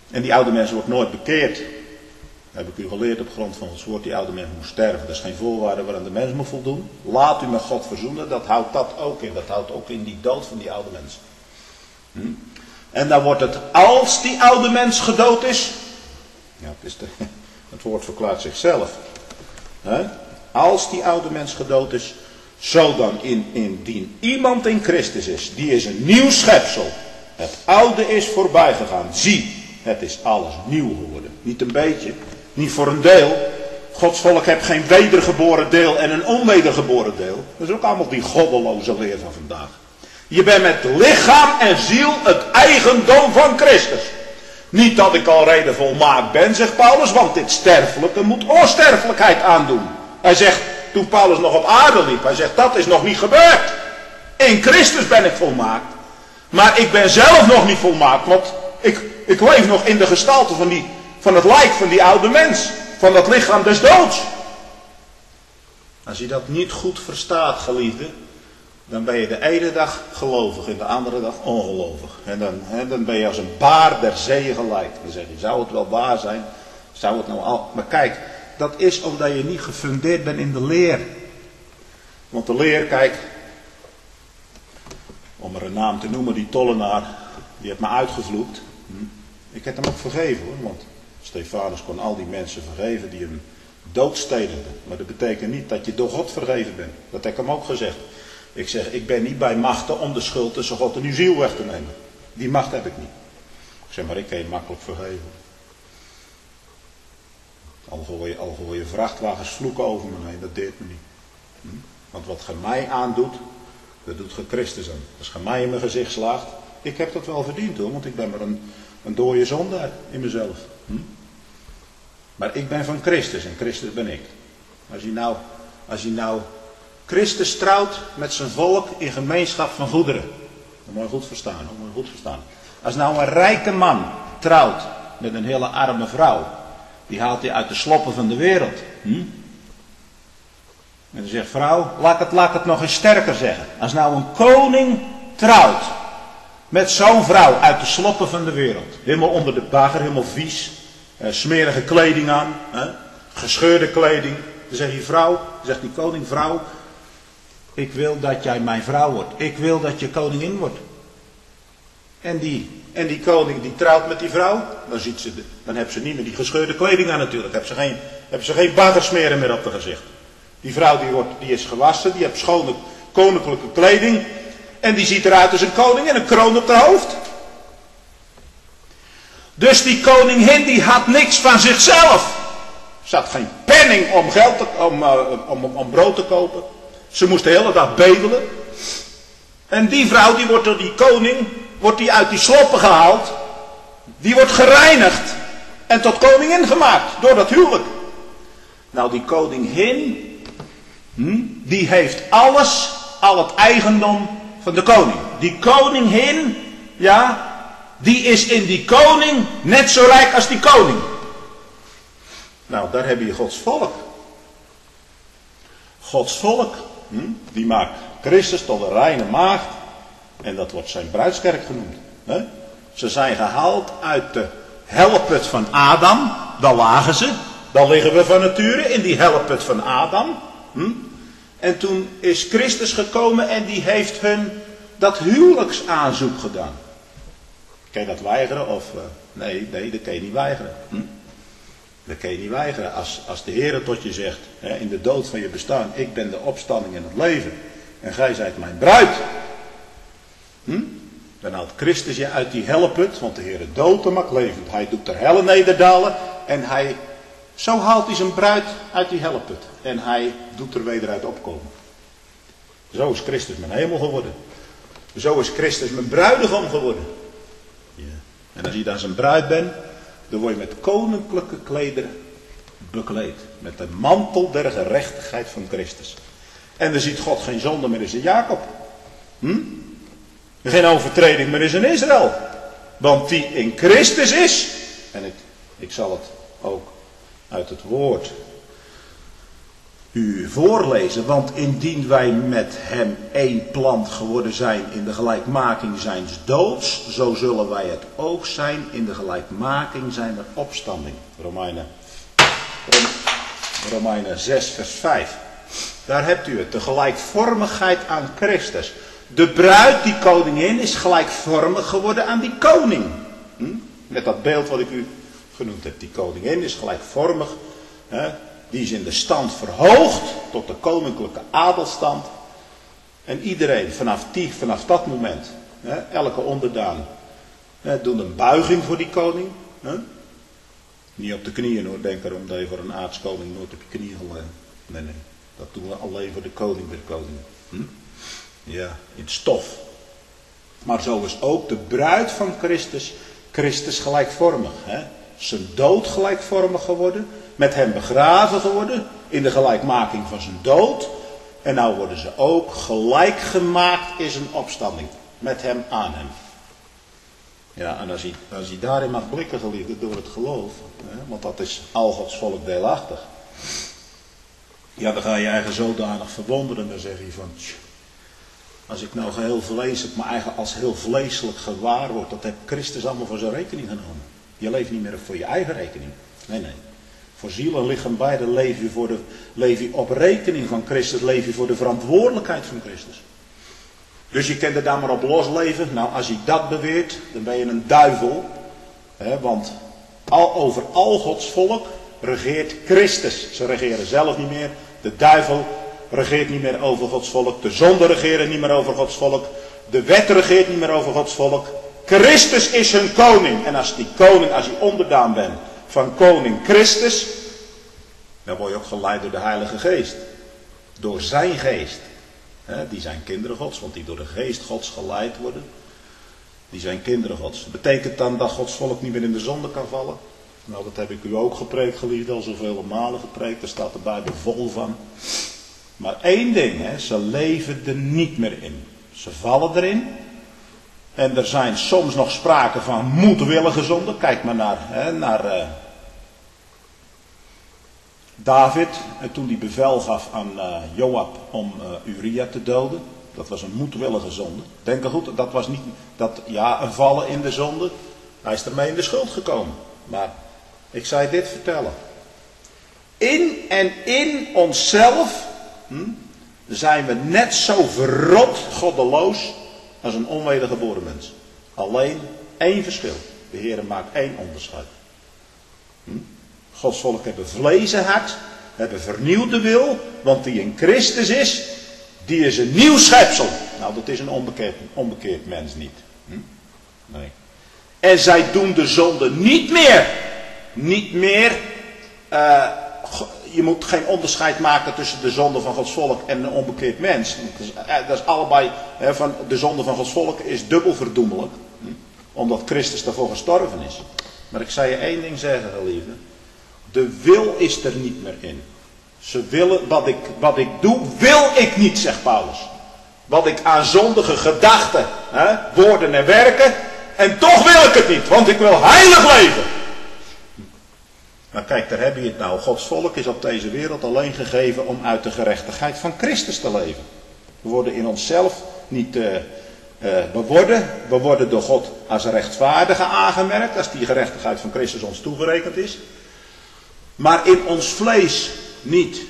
En die oude mens wordt nooit bekeerd. Dat heb ik u geleerd op grond van Gods woord. Die oude mens moet sterven. Dat is geen voorwaarde waaraan de mens moet voldoen. Laat u met God verzoenen. Dat houdt dat ook in. Dat houdt ook in die dood van die oude mens. En dan wordt het, als die oude mens gedood is. Ja, het woord verklaart zichzelf. Als die oude mens gedood is. Zo dan indien iemand in Christus is. Die is een nieuw schepsel. Het oude is voorbij gegaan. Zie, het is alles nieuw geworden. Niet een beetje. Niet voor een deel. Gods volk heeft geen wedergeboren deel en een onwedergeboren deel. Dat is ook allemaal die goddeloze leer van vandaag. Je bent met lichaam en ziel het eigendom van Christus. Niet dat ik al reden volmaakt ben, zegt Paulus, want dit sterfelijke moet onsterfelijkheid aandoen. Hij zegt, toen Paulus nog op aarde liep, hij zegt, dat is nog niet gebeurd. In Christus ben ik volmaakt. Maar ik ben zelf nog niet volmaakt, want ik leef nog in de gestalte van het lijk van die oude mens. Van dat lichaam des doods. Als je dat niet goed verstaat, geliefde, dan ben je de ene dag gelovig en de andere dag ongelovig. En dan ben je als een baar der zeeën gelijk. Dan zeg je, zou het wel waar zijn? Zou het nou al... Maar kijk, dat is omdat je niet gefundeerd bent in de leer. Want de leer, kijk, om er een naam te noemen, die tollenaar, die heeft me uitgevloekt. Ik heb hem ook vergeven hoor, want Stefanus kon al die mensen vergeven die hem doodstedenden. Maar dat betekent niet dat je door God vergeven bent. Dat heb ik hem ook gezegd. Ik zeg, ik ben niet bij machten om de schuld tussen God en uw ziel weg te nemen. Die macht heb ik niet. Ik zeg, maar ik kan je makkelijk vergeven. Al gooi je vrachtwagens vloeken over me heen, dat deed me niet. Want wat ge mij aandoet, dat doet ge Christus aan. Als ge mij in mijn gezicht slaagt, ik heb dat wel verdiend hoor, want ik ben maar een dode zondaar in mezelf. Maar ik ben van Christus en Christus ben ik. Als je nou Christus trouwt met zijn volk in gemeenschap van goederen. Dat moet je goed verstaan. Als nou een rijke man trouwt met een hele arme vrouw. Die haalt hij uit de sloppen van de wereld. En dan zegt vrouw, laat ik het nog eens sterker zeggen. Als nou een koning trouwt met zo'n vrouw uit de sloppen van de wereld. Helemaal onder de bagger, helemaal vies. Smerige kleding aan. Gescheurde kleding. Dan zegt die vrouw, zegt die koning, vrouw. Ik wil dat jij mijn vrouw wordt. Ik wil dat je koningin wordt. En die koning die trouwt met die vrouw. Dan heeft ze niet meer die gescheurde kleding aan natuurlijk. Hebben ze geen baggersmeren meer op haar gezicht. Die vrouw die is gewassen. Die heeft schone koninklijke kleding. En die ziet eruit als een koning en een kroon op haar hoofd. Dus die koningin die had niks van zichzelf. Ze had geen penning om geld om brood te kopen. Ze moest de hele dag bedelen. En die vrouw die wordt door die koning, wordt die uit die sloppen gehaald. Die wordt gereinigd. En tot koningin gemaakt. Door dat huwelijk. Nou die koningin. Die heeft alles. Al het eigendom van de koning. Die koningin. Ja. Die is in die koning net zo rijk als die koning. Nou daar heb je Gods volk. Gods volk. Die maakt Christus tot een reine maagd. En dat wordt zijn bruidskerk genoemd. Ze zijn gehaald uit de helleput van Adam. Daar lagen ze. Daar liggen we van nature in die helleput van Adam. En toen is Christus gekomen en die heeft hun dat huwelijksaanzoek gedaan. Kan je dat weigeren? Of nee, dat kan je niet weigeren. Dat kan je niet weigeren. Als de Heer tot je zegt, in de dood van je bestaan, ik ben de opstanding en het leven. En gij zijt mijn bruid. Dan haalt Christus je uit die helleput, want de Heer doodt hem maakt levend. Hij doet er helle nederdalen en zo haalt hij zijn bruid uit die helleput. En hij doet er weder uit opkomen. Zo is Christus mijn hemel geworden. Zo is Christus mijn bruidegom geworden. Ja. En als je dan zijn bruid bent, dan word je met koninklijke klederen bekleed. Met de mantel der gerechtigheid van Christus. En dan ziet God geen zonde meer in zijn Jacob. Geen overtreding meer in zijn Israël. Want die in Christus is. En ik zal het ook uit het woord u voorlezen. Want indien wij met hem één plant geworden zijn in de gelijkmaking zijns doods, zo zullen wij het ook zijn in de gelijkmaking zijner opstanding. Romeinen 6 vers 5. Daar hebt u het, de gelijkvormigheid aan Christus. De bruid, die koningin, is gelijkvormig geworden aan die koning. Met dat beeld wat ik u genoemd heb. Die koningin is gelijkvormig. Die is in de stand verhoogd tot de koninklijke adelstand. En iedereen vanaf dat moment, elke onderdaan, doet een buiging voor die koning. Niet op de knieën hoor, denk erom dat je voor een aardskoning nooit op je knieën gaat. Nee, dat doen we alleen voor de koning der koningen. Ja, in het stof. Maar zo is ook de bruid van Christus gelijkvormig. Zijn dood gelijkvormig geworden. Met hem begraven geworden. In de gelijkmaking van zijn dood. En nou worden ze ook gelijk gemaakt in zijn opstanding. Met hem aan hem. Ja, en als hij daarin mag blikken, geliefde, door het geloof. Want dat is al Gods volk deelachtig. Ja, dan ga je eigen zodanig verwonderen. Dan zeg je van... Als ik nou geheel vleeselijk, maar eigenlijk als heel vleeselijk gewaar word, dat heeft Christus allemaal voor zijn rekening genomen. Je leeft niet meer voor je eigen rekening. Nee. Voor ziel en lichaam beide leef je op rekening van Christus, leef je voor de verantwoordelijkheid van Christus. Dus je kunt er daar maar op losleven. Nou, als je dat beweert, dan ben je een duivel. Want over al Gods volk regeert Christus. Ze regeren zelf niet meer. De duivel regeert niet meer over Gods volk. De zonden regeren niet meer over Gods volk. De wet regeert niet meer over Gods volk. Christus is hun koning. En als je onderdaan bent van koning Christus, dan word je ook geleid door de Heilige Geest. Door zijn geest. Die zijn kinderen Gods, want die door de geest Gods geleid worden. Die zijn kinderen Gods. Dat betekent dan dat Gods volk niet meer in de zonde kan vallen? Nou, dat heb ik u ook gepreekt, geliefd, al zoveel malen gepreekt. Daar staat de Bijbel vol van. Maar één ding, ze leven er niet meer in. Ze vallen erin. En er zijn soms nog sprake van moedwillige zonde. Kijk maar naar David. En toen hij bevel gaf aan Joab om Uria te doden. Dat was een moedwillige zonde. Denk er goed, dat was niet een vallen in de zonde. Hij is ermee in de schuld gekomen. Maar ik zou je dit vertellen. In onszelf zijn we net zo verrot goddeloos als een onwedergeboren mens. Alleen één verschil. De Heer maakt één onderscheid. Gods volk hebben vlees en hart, hebben vernieuwde wil, want die in Christus is, die is een nieuw schepsel. Nou, dat is een onbekeerd mens niet. Nee. En zij doen de zonde niet meer. Je moet geen onderscheid maken tussen de zonde van Gods volk en een onbekeerd mens. Dat is allebei, van de zonde van Gods volk is dubbel verdoemelijk. Omdat Christus daarvoor gestorven is. Maar ik zou je één ding zeggen, geliefde. De wil is er niet meer in. Ze willen, wat ik doe, wil ik niet, zegt Paulus. Wat ik aan zondige gedachten, woorden en werken. En toch wil ik het niet, want ik wil heilig leven. Maar kijk, daar heb je het nou. Gods volk is op deze wereld alleen gegeven om uit de gerechtigheid van Christus te leven. We worden in onszelf niet we worden door God als rechtvaardigen aangemerkt, als die gerechtigheid van Christus ons toegerekend is. Maar in ons vlees niet.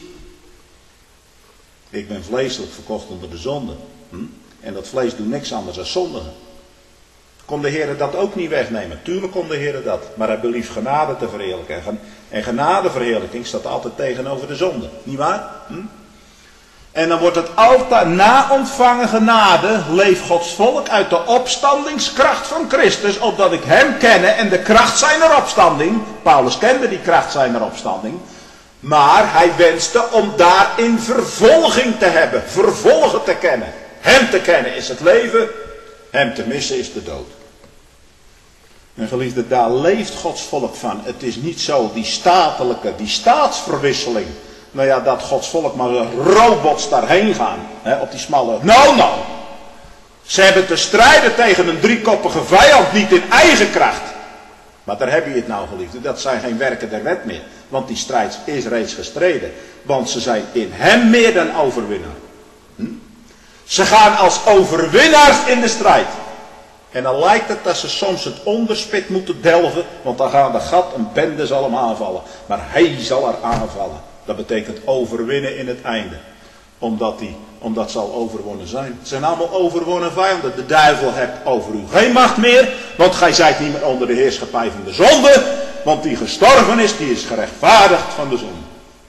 Ik ben vleeselijk verkocht onder de zonde. En dat vlees doet niks anders dan zondigen. Kon de Heer dat ook niet wegnemen? Tuurlijk kon de Heer dat. Maar hij belieft genade te verheerlijken. En genadeverheerlijking staat altijd tegenover de zonde. Niet waar? En dan wordt het altijd na ontvangen genade leeft Gods volk uit de opstandingskracht van Christus, opdat ik hem kenne en de kracht zijner opstanding. Paulus kende die kracht zijner opstanding. Maar hij wenste om daarin vervolging te hebben. Vervolgen te kennen. Hem te kennen is het leven. Hem te missen is de dood. En geliefde, daar leeft Gods volk van. Het is niet zo die staatsverwisseling. Nou ja, dat Gods volk maar robots daarheen gaan. Op die smalle... Nou. Ze hebben te strijden tegen een driekoppige vijand, niet in eigen kracht. Maar daar heb je het nou, geliefde. Dat zijn geen werken der wet meer. Want die strijd is reeds gestreden. Want ze zijn in hem meer dan overwinnaar. Ze gaan als overwinnaars in de strijd. En dan lijkt het dat ze soms het onderspit moeten delven. Want dan gaan de gat een bende zal hem aanvallen. Maar hij zal er aanvallen. Dat betekent overwinnen in het einde. Omdat ze al overwonnen zijn. Het zijn allemaal overwonnen vijanden. De duivel heeft over u geen macht meer. Want gij zijt niet meer onder de heerschappij van de zonde. Want die gestorven is, die is gerechtvaardigd van de zonde.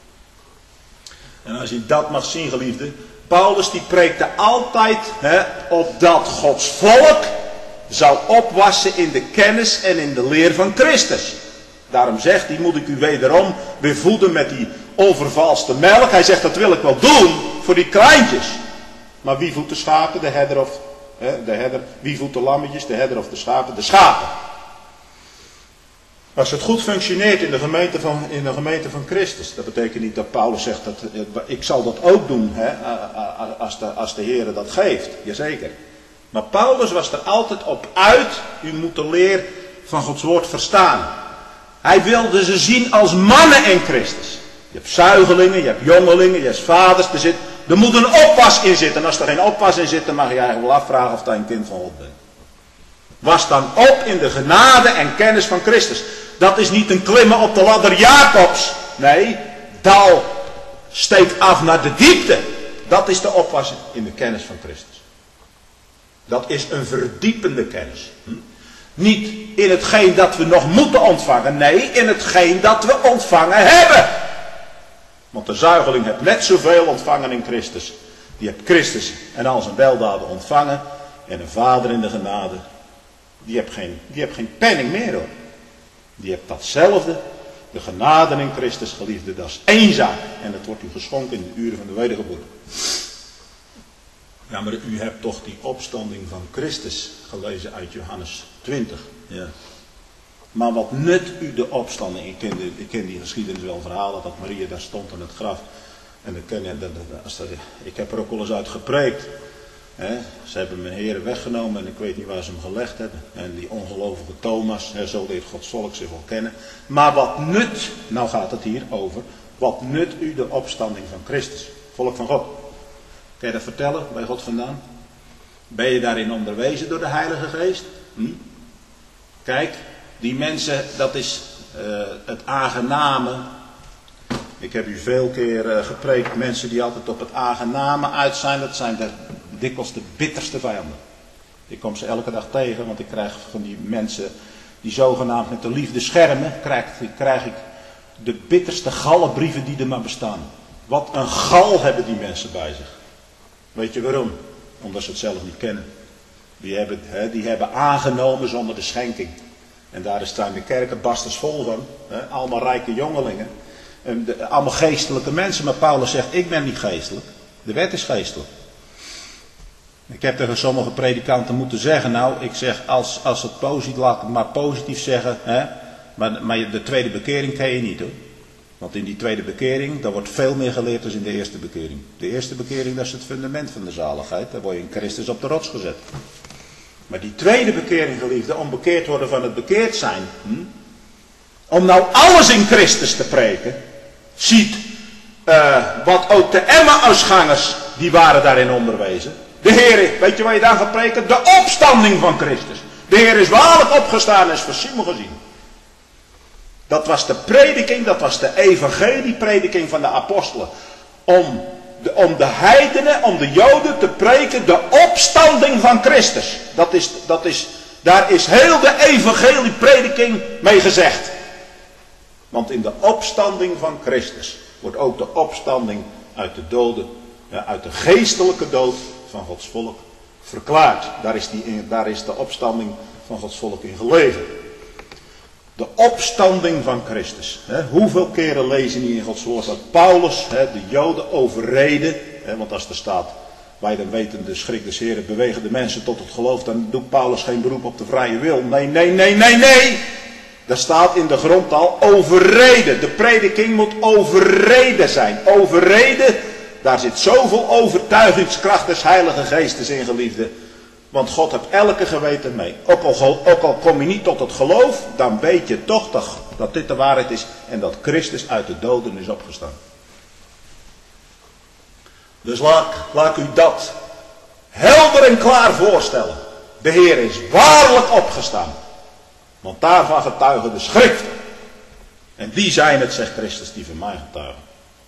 En als je dat mag zien, geliefde. Paulus die preekte altijd opdat Gods volk zou opwassen in de kennis en in de leer van Christus. Daarom zegt hij, moet ik u wederom weer voeden met die onvervalste melk. Hij zegt, dat wil ik wel doen voor die kleintjes. Maar wie voedt de schapen? De herder of de herder. Wie voedt de lammetjes? De herder of de schapen? De schapen. Als het goed functioneert in de gemeente van Christus. Dat betekent niet dat Paulus zegt, dat ik zal dat ook doen als de Heer dat geeft. Jazeker. Maar Paulus was er altijd op uit. U moet de leer van Gods woord verstaan. Hij wilde ze zien als mannen in Christus. Je hebt zuigelingen, je hebt jongelingen, je hebt vaders. Er moet een oppas in zitten. En als er geen oppas in zit, dan mag je eigenlijk wel afvragen of je een kind van God bent. Was dan op in de genade en kennis van Christus. Dat is niet een klimmen op de ladder Jacobs. Nee, dal steekt af naar de diepte. Dat is de opwas in de kennis van Christus. Dat is een verdiepende kennis. Niet in hetgeen dat we nog moeten ontvangen. Nee, in hetgeen dat we ontvangen hebben. Want de zuigeling heeft net zoveel ontvangen in Christus. Die heeft Christus en al zijn weldaden ontvangen. En een vader in de genade. Die heeft geen penning meer hoor. Die heeft datzelfde. De genade in Christus, geliefde, dat is één zaak. En dat wordt u geschonken in de uren van de wedergeboorte. Ja, maar u hebt toch die opstanding van Christus gelezen uit Johannes 20. Ja. Maar wat nut u de opstanding? Ik ken die geschiedenis wel verhalen dat Maria daar stond aan het graf. En ik heb er ook wel eens uit gepreekt. Ze hebben mijn Heer weggenomen en ik weet niet waar ze hem gelegd hebben. En die ongelovige Thomas, zo leert Gods volk zich wel kennen. Maar wat nut, nou gaat het hier over, wat nut u de opstanding van Christus? Volk van God. Kan je dat vertellen bij God vandaan? Ben je daarin onderwezen door de Heilige Geest? Kijk, die mensen, dat is het aangename. Ik heb u veel keer gepreekt, mensen die altijd op het aangename uit zijn, dat zijn dikwijls de bitterste vijanden. Ik kom ze elke dag tegen, want ik krijg van die mensen die zogenaamd met de liefde schermen, krijg ik de bitterste gallenbrieven die er maar bestaan. Wat een gal hebben die mensen bij zich. Weet je waarom? Omdat ze het zelf niet kennen. Die hebben aangenomen zonder de schenking. En daar staan de kerken barstens vol van. Allemaal rijke jongelingen. Allemaal geestelijke mensen. Maar Paulus zegt, ik ben niet geestelijk. De wet is geestelijk. Ik heb tegen sommige predikanten moeten zeggen, nou, ik zeg, als het positief, laat het maar positief zeggen. Maar de tweede bekering ken je niet hoor. Want in die tweede bekering, daar wordt veel meer geleerd dan in de eerste bekering. De eerste bekering, dat is het fundament van de zaligheid. Daar word je in Christus op de rots gezet. Maar die tweede bekering, geliefde, om bekeerd worden van het bekeerd zijn. Om nou alles in Christus te preken. Ziet wat ook de Emmausgangers, die waren daarin onderwezen. De Heer, weet je wat je daar gaat preken? De opstanding van Christus. De Heer is waarlijk opgestaan en is voor Simon gezien. Dat was de prediking, dat was de evangelieprediking van de apostelen. Om de heidenen, om de Joden te preken de opstanding van Christus. Daar is heel de evangelieprediking mee gezegd. Want in de opstanding van Christus wordt ook de opstanding uit de doden, uit de geestelijke dood van Gods volk verklaard. Daar is de opstanding van Gods volk in gelegen. De opstanding van Christus. Hoeveel keren lezen we in Gods woord dat Paulus de Joden overreden. Want als er staat, wij dan weten de schrik des Heren bewegen de mensen tot het geloof. Dan doet Paulus geen beroep op de vrije wil. Nee. Daar staat in de grondtaal overreden. De prediking moet overreden zijn. Overreden, daar zit zoveel overtuigingskracht des Heilige Geestes in, geliefde. Want God heeft elke geweten mee. Ook al kom je niet tot het geloof, dan weet je toch Dat dit de waarheid is en dat Christus uit de doden is opgestaan. Dus laat u dat helder en klaar voorstellen. De Heer is waarlijk opgestaan. Want daarvan getuigen de schriften. En die zijn het, zegt Christus, die van mij getuigen.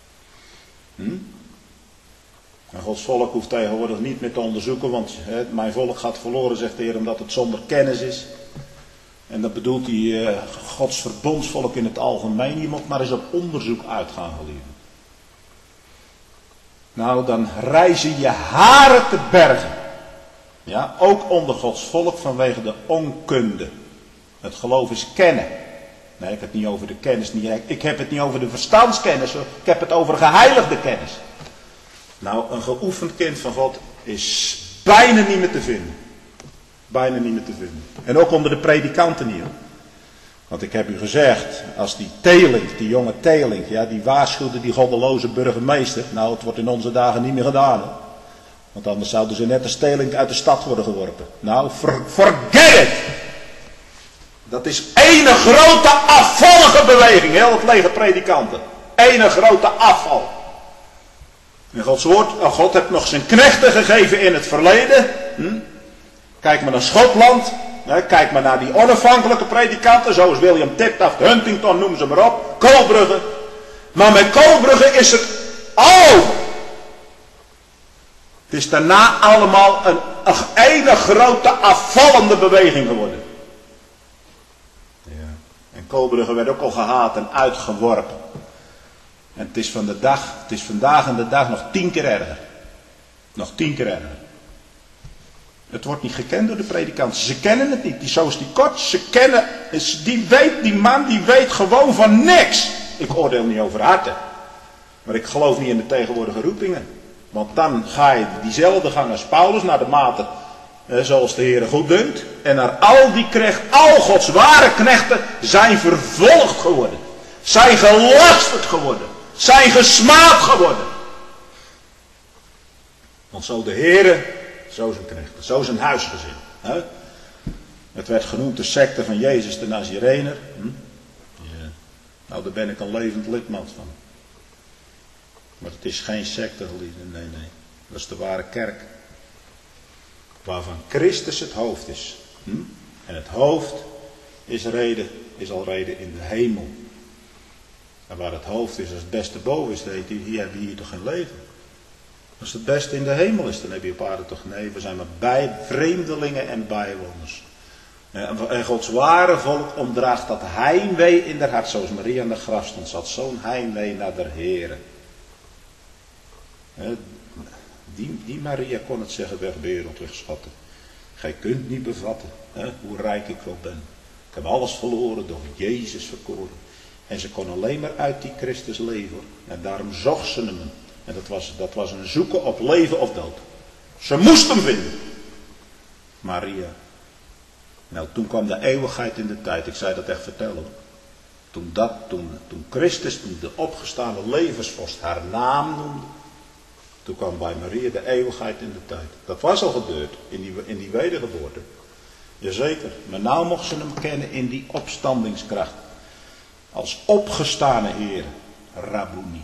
En Gods volk hoeft tegenwoordig niet meer te onderzoeken, want mijn volk gaat verloren, zegt de Heer, omdat het zonder kennis is. En dat bedoelt hij Gods verbondsvolk in het algemeen. Je moet maar eens op onderzoek uitgaan, geliefden. Nou, dan rijzen je haren te bergen. Ja, ook onder Gods volk vanwege de onkunde. Het geloof is kennen. Nee, ik heb het niet over de kennis. Ik heb het niet over de verstandskennis. Ik heb het over geheiligde kennis. Nou, een geoefend kind van God is bijna niet meer te vinden. Bijna niet meer te vinden. En ook onder de predikanten niet. Hoor. Want ik heb u gezegd, als die Teling, die jonge Teling, ja, die waarschuwde die goddeloze burgemeester. Nou, het wordt in onze dagen niet meer gedaan. Hoor. Want anders zouden ze net als Teling uit de stad worden geworpen. Nou, forget it! Dat is ene grote afvallige beweging, heel het leger predikanten. Ene grote afval. En Gods woord, God heeft nog zijn knechten gegeven in het verleden. Kijk maar naar Schotland. Kijk maar naar die onafhankelijke predikanten, zoals William Tiptaft, Huntington, noem ze maar op. Koolbrugge. Maar met Koolbrugge is het over. Het is daarna allemaal een ene grote afvallende beweging geworden. Ja. En Koolbrugge werd ook al gehaat en uitgeworpen. En het is vandaag en de dag nog 10 keer erger. Nog 10 keer erger. Het wordt niet gekend door de predikanten. Ze kennen het niet. Die Soos die Kort, ze kennen, die man die weet gewoon van niks. Ik oordeel niet over harten. Maar ik geloof niet in de tegenwoordige roepingen. Want dan ga je diezelfde gang als Paulus naar de mate zoals de Heer goed dunkt. En naar al Gods ware knechten zijn vervolgd geworden. Zijn gelasterd geworden. Zijn gesmaad geworden. Want zo de Heer, zo zijn knechten, zo zijn huisgezin. Hè? Het werd genoemd de secte van Jezus de Nazirener. Ja. Nou, daar ben ik een levend lidmaat van. Maar het is geen secte, geliefden. Nee. Dat is de ware kerk. Waarvan Christus het hoofd is. En het hoofd is al reden in de hemel. En waar het hoofd is, als het beste boven is, hier hebben we hier toch geen leven. Als het beste in de hemel is, dan heb je op aarde toch nee. We zijn maar vreemdelingen en bijwoners. En Gods ware volk omdraagt dat heimwee in haar hart. Zoals Maria aan de grafstond zat. Zo'n heimwee naar de Heere. Die Maria kon het zeggen, weg wereld, weg schatten. Gij kunt niet bevatten hoe rijk ik wel ben. Ik heb alles verloren, door Jezus verkoren. En ze kon alleen maar uit die Christus leven. En daarom zocht ze hem. En dat was een zoeken op leven of dood. Ze moest hem vinden. Maria. Nou, toen kwam de eeuwigheid in de tijd. Ik zei dat echt vertellen. Toen Christus, toen de opgestane levensvorst haar naam noemde. Toen kwam bij Maria de eeuwigheid in de tijd. Dat was al gebeurd in die wedergeboorte. Jazeker. Maar nou mocht ze hem kennen in die opstandingskracht. Als opgestane Heer. Rabboni.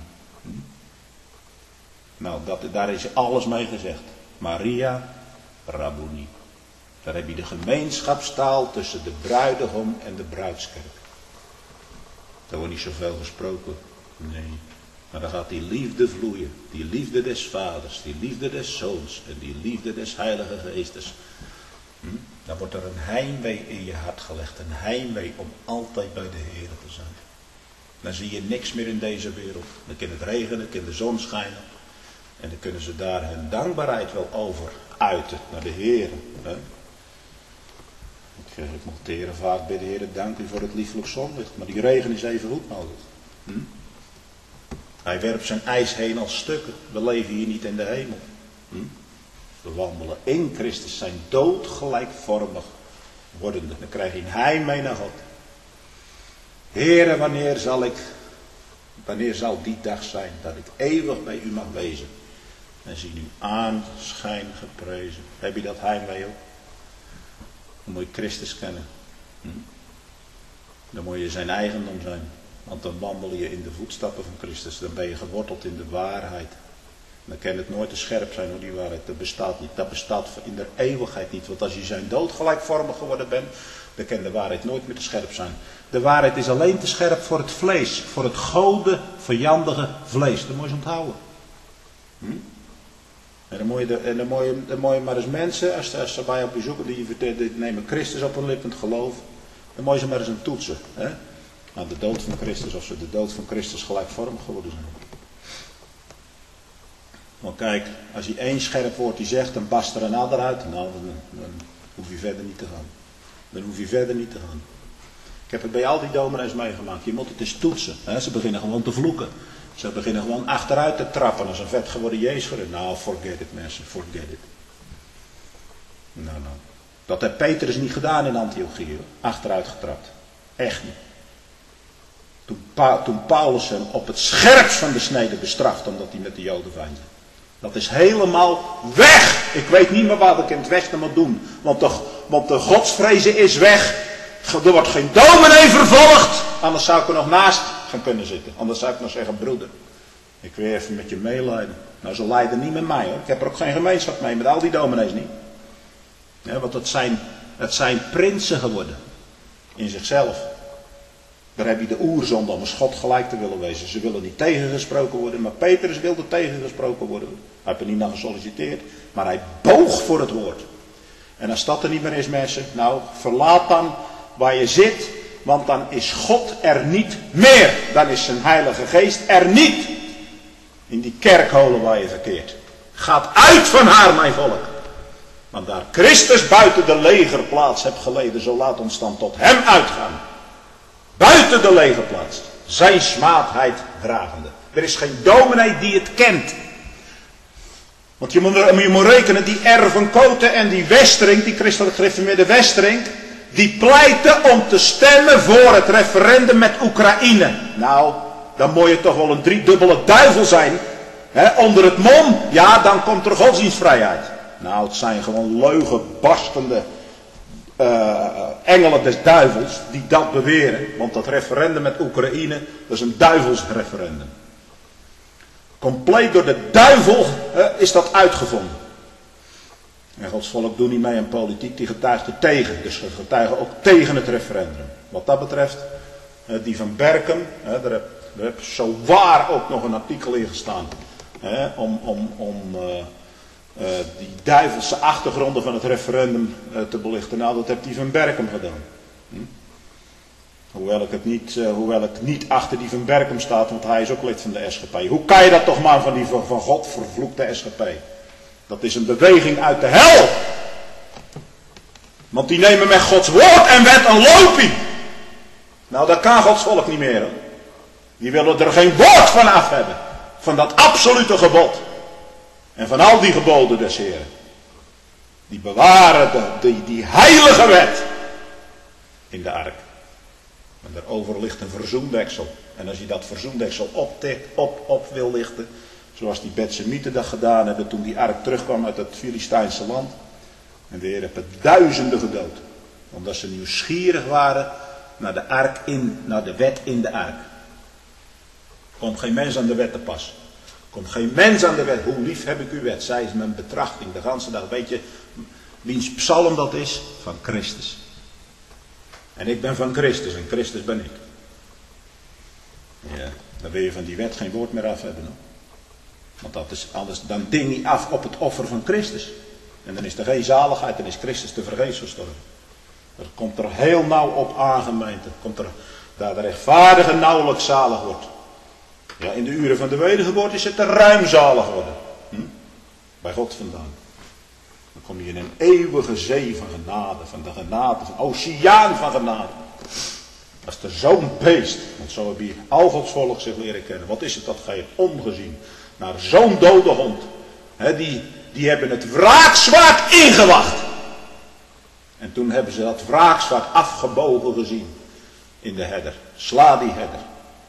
Nou, daar is alles mee gezegd. Maria, Rabboni. Daar heb je de gemeenschapstaal tussen de bruidegom en de bruidskerk. Daar wordt niet zoveel gesproken. Nee. Maar dan gaat die liefde vloeien. Die liefde des vaders, die liefde des zoons en die liefde des heilige geestes. Dan wordt er een heimwee in je hart gelegd. Een heimwee om altijd bij de Heer te zijn. Dan zie je niks meer in deze wereld. Dan kan het regenen, dan kan de zon schijnen. En dan kunnen ze daar hun dankbaarheid wel over uiten naar de Heer. Ik moet de Heer vaak bij de Heer dank u voor het lieflijk zonlicht. Maar die regen is even goed nodig. Hij werpt zijn ijs heen als stukken. We leven hier niet in de hemel. We wandelen in Christus, zijn doodgelijkvormig wordende. Dan krijg je een heimwee naar God. Heere, wanneer zal die dag zijn dat ik eeuwig bij u mag wezen? En zie uw aanschijn geprezen. Heb je dat heimwee ook? Dan moet je Christus kennen. Dan moet je zijn eigendom zijn. Want dan wandel je in de voetstappen van Christus. Dan ben je geworteld in de waarheid. Dan kan het nooit te scherp zijn hoe die waarheid. Dat bestaat niet. Dat bestaat in de eeuwigheid niet. Want als je zijn dood gelijkvormig geworden bent, dan kan de waarheid nooit meer te scherp zijn. De waarheid is alleen te scherp voor het vlees. Voor het gode, vijandige vlees. Dat moet je onthouden. En dan moet je maar eens mensen, als ze bij je op bezoeken, die nemen Christus op hun lippen, het geloof. Dan moet je ze maar eens aan toetsen. Hè? Aan de dood van Christus, of ze de dood van Christus gelijkvormig geworden zijn. Want kijk, als je één scherp woord die zegt, dan barst er een ander uit. Nou, dan hoef je verder niet te gaan. Dan hoef je verder niet te gaan. Ik heb het bij al die dominees meegemaakt. Je moet het eens toetsen. Hè? Ze beginnen gewoon te vloeken. Ze beginnen gewoon achteruit te trappen als een vet geworden Jezus. Nou, forget it mensen, forget it. Nou. Dat heeft Petrus niet gedaan in Antiochië. Achteruit getrapt. Echt niet. Toen Paulus hem op het scherpst van de snede bestraft omdat hij met de Joden vijndde. Dat is helemaal weg. Ik weet niet meer wat ik in het Westen moet doen. Want de godsvrezen is weg. Er wordt geen dominee vervolgd. Anders zou ik er nog naast gaan kunnen zitten. Anders zou ik nog zeggen, broeder, ik wil even met je meelijden. Nou, ze lijden niet met mij hoor. Ik heb er ook geen gemeenschap mee, met al die dominees niet. Ja, want het zijn prinsen geworden. In zichzelf. Daar heb je de oerzonde om als God gelijk te willen wezen. Ze willen niet tegengesproken worden, maar Petrus wilde tegengesproken worden. Hij heeft er niet naar gesolliciteerd, maar hij boog voor het woord. En als dat er niet meer is, mensen, nou, verlaat dan waar je zit, want dan is God er niet meer. Dan is zijn Heilige Geest er niet. In die kerkholen waar je verkeert. Gaat uit van haar, mijn volk. Want daar Christus buiten de legerplaats hebt geleden, zo laat ons dan tot hem uitgaan. Buiten de legerplaats. Zijn smaadheid dragende. Er is geen dominee die het kent. Want je moet rekenen, die R. van Koten en die Westerink, die christelijk gereformeerde Westerink, die pleiten om te stemmen voor het referendum met Oekraïne. Nou, dan moet je toch wel een driedubbele duivel zijn. Hè, onder het mom, ja, dan komt er godsdienstvrijheid. Nou, het zijn gewoon leugenbarstende engelen des duivels die dat beweren. Want dat referendum met Oekraïne, dat is een duivelsreferendum. Compleet door de duivel is dat uitgevonden. En Gods volk doet niet mee aan politiek, die getuigt er tegen. Dus ze getuigen ook tegen het referendum. Wat dat betreft, die van Berkem, daar heb zo waar ook nog een artikel in gestaan. Om die duivelse achtergronden van het referendum te belichten. Nou, dat heeft die van Berkem gedaan. Hoewel ik niet achter die van Berkem staat, want hij is ook lid van de SGP. Hoe kan je dat toch maar van die van God vervloekte SGP? Dat is een beweging uit de hel. Want die nemen met Gods woord en wet een loopie. Nou, dat kan Gods volk niet meer. Hoor. Die willen er geen woord van af hebben. Van dat absolute gebod. En van al die geboden des Heren. Die bewaren die heilige wet. In de ark. En daarover ligt een verzoendeksel. En als je dat verzoendeksel op wil lichten. Zoals die Betsemieten dat gedaan hebben toen die ark terugkwam uit het Filistijnse land. En de Heer heeft duizenden gedood. Omdat ze nieuwsgierig waren naar de ark naar de wet in de ark. Komt geen mens aan de wet te pas. Komt geen mens aan de wet. Hoe lief heb ik uw wet? Zij is mijn betrachting de ganse dag. Weet je wiens psalm dat is? Van Christus. En ik ben van Christus en Christus ben ik. Ja, dan wil je van die wet geen woord meer af hebben. Hoor. Want dat is anders, dan ding je af op het offer van Christus. En dan is er geen zaligheid, dan is Christus te vergeefs gestorven. Dat komt er heel nauw op aangemeente. Komt er, daar de rechtvaardige nauwelijks zalig wordt. Ja, in de uren van de wedergeboorte is het te ruim zalig worden. Bij God vandaan. Dan kom je in een eeuwige zee van genade, van oceaan van genade. Als er zo'n beest, want zo heb je al Gods volk zich leren kennen. Wat is het dat gij hebt omgezien naar zo'n dode hond. Die hebben het wraakzwaard ingewacht. En toen hebben ze dat wraakzwaard afgebogen gezien in de herder. Sla die herder.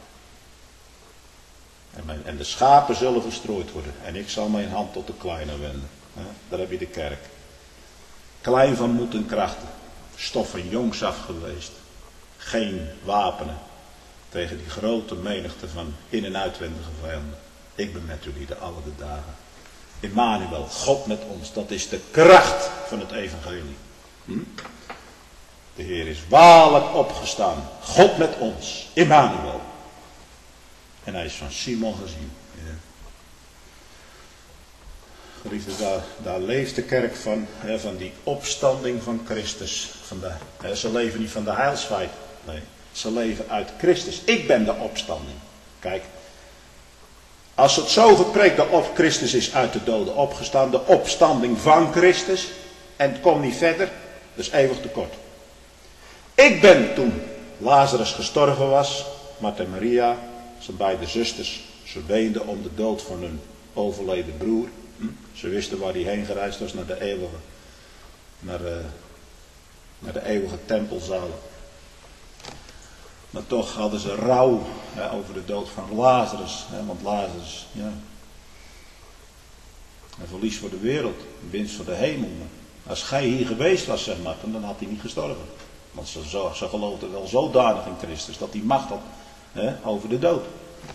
En de schapen zullen verstrooid worden. En ik zal mijn hand tot de kleine wenden. Daar heb je de kerk. Klein van moed en krachten. Stof van jongs af geweest. geen wapenen tegen die grote menigte van in- en uitwendige vijanden. Ik ben met jullie alle de dagen. Immanuel, God met ons, dat is de kracht van het evangelie. De Heer is waarlijk opgestaan. God met ons, Immanuel. En hij is van Simon gezien. Ja. Geliefde, daar leeft de kerk van die opstanding van Christus. Ze leven niet van de heilsfeit. Nee, ze leven uit Christus. Ik ben de opstanding. Kijk, als het zo gepreekt op Christus is uit de doden opgestaan, de opstanding van Christus, en het komt niet verder, dat is eeuwig tekort. Ik ben toen Lazarus gestorven was, Martha en Maria, zijn beide zusters, ze weenden om de dood van hun overleden broer. Ze wisten waar hij heen gereisd was, naar de eeuwige tempelzalen. Maar toch hadden ze rouw over de dood van Lazarus. Want Lazarus, een verlies voor de wereld, een winst voor de hemel. Als gij hier geweest was, zeg maar, dan had hij niet gestorven. Want ze geloofden wel zodanig in Christus dat hij macht had over de dood.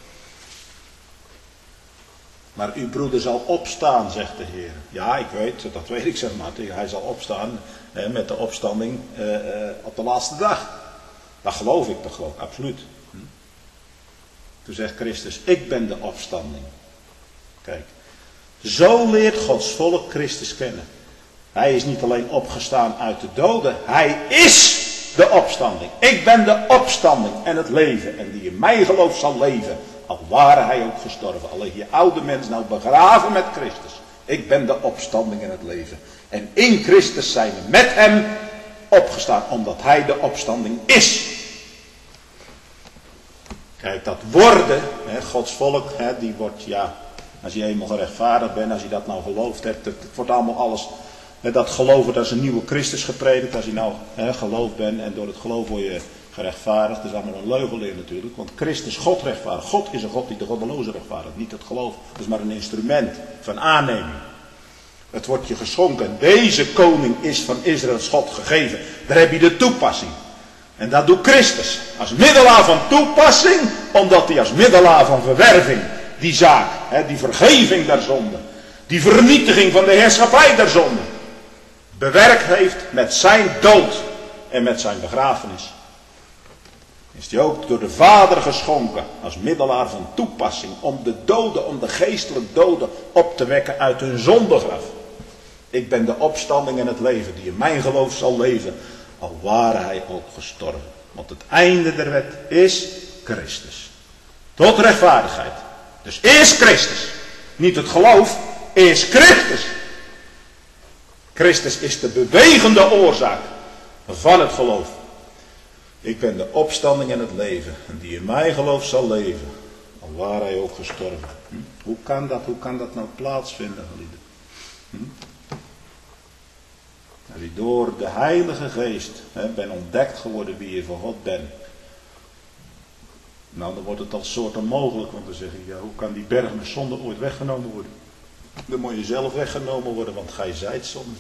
Maar uw broeder zal opstaan, zegt de Heer. Ja, ik weet, dat weet ik, zeg maar. Hij zal opstaan met de opstanding op de laatste dag. Dat geloof ik, absoluut. Toen zegt Christus, ik ben de opstanding. Kijk, zo leert Gods volk Christus kennen. Hij is niet alleen opgestaan uit de doden, hij is de opstanding. Ik ben de opstanding en het leven. En die in mij gelooft zal leven, al ware hij ook gestorven. Al ligt je oude mens nou begraven met Christus. Ik ben de opstanding en het leven. En in Christus zijn we met hem opgestaan, omdat hij de opstanding is. Kijk, dat worden, Gods volk, die wordt, als je eenmaal gerechtvaardigd bent, als je dat nou geloofd hebt, het wordt allemaal alles, dat geloven, dat is een nieuwe Christus gepredikt, als je nou geloofd bent en door het geloof word je gerechtvaardigd, dat is allemaal een leugenleer natuurlijk, want Christus, God rechtvaardigt. God is een God die de goddeloze rechtvaardigt, niet het geloof, dat is maar een instrument van aanneming. Het wordt je geschonken. Deze koning is van Israëls God gegeven. Daar heb je de toepassing. En dat doet Christus. Als middelaar van toepassing. Omdat hij als middelaar van verwerving. Die zaak. Die vergeving der zonde. Die vernietiging van de heerschappij der zonde. Bewerkt heeft met zijn dood. En met zijn begrafenis. Is hij ook door de Vader geschonken. Als middelaar van toepassing. Om de doden, om de geestelijk doden op te wekken uit hun zondegraf. Ik ben de opstanding en het leven die in mijn geloof zal leven, al ware hij ook gestorven. Want het einde der wet is Christus. Tot rechtvaardigheid. Dus eerst Christus. Niet het geloof, eerst Christus. Christus is de bewegende oorzaak van het geloof. Ik ben de opstanding en het leven. En die in mij geloof zal leven, al ware hij ook gestorven. Hoe kan dat nou plaatsvinden, geliefden? Als je door de Heilige Geest bent ontdekt geworden wie je voor God bent. Nou, dan wordt het als soort onmogelijk. Want dan zeg je, hoe kan die berg met zonde ooit weggenomen worden? Dan moet je zelf weggenomen worden, want gij zijt zonde.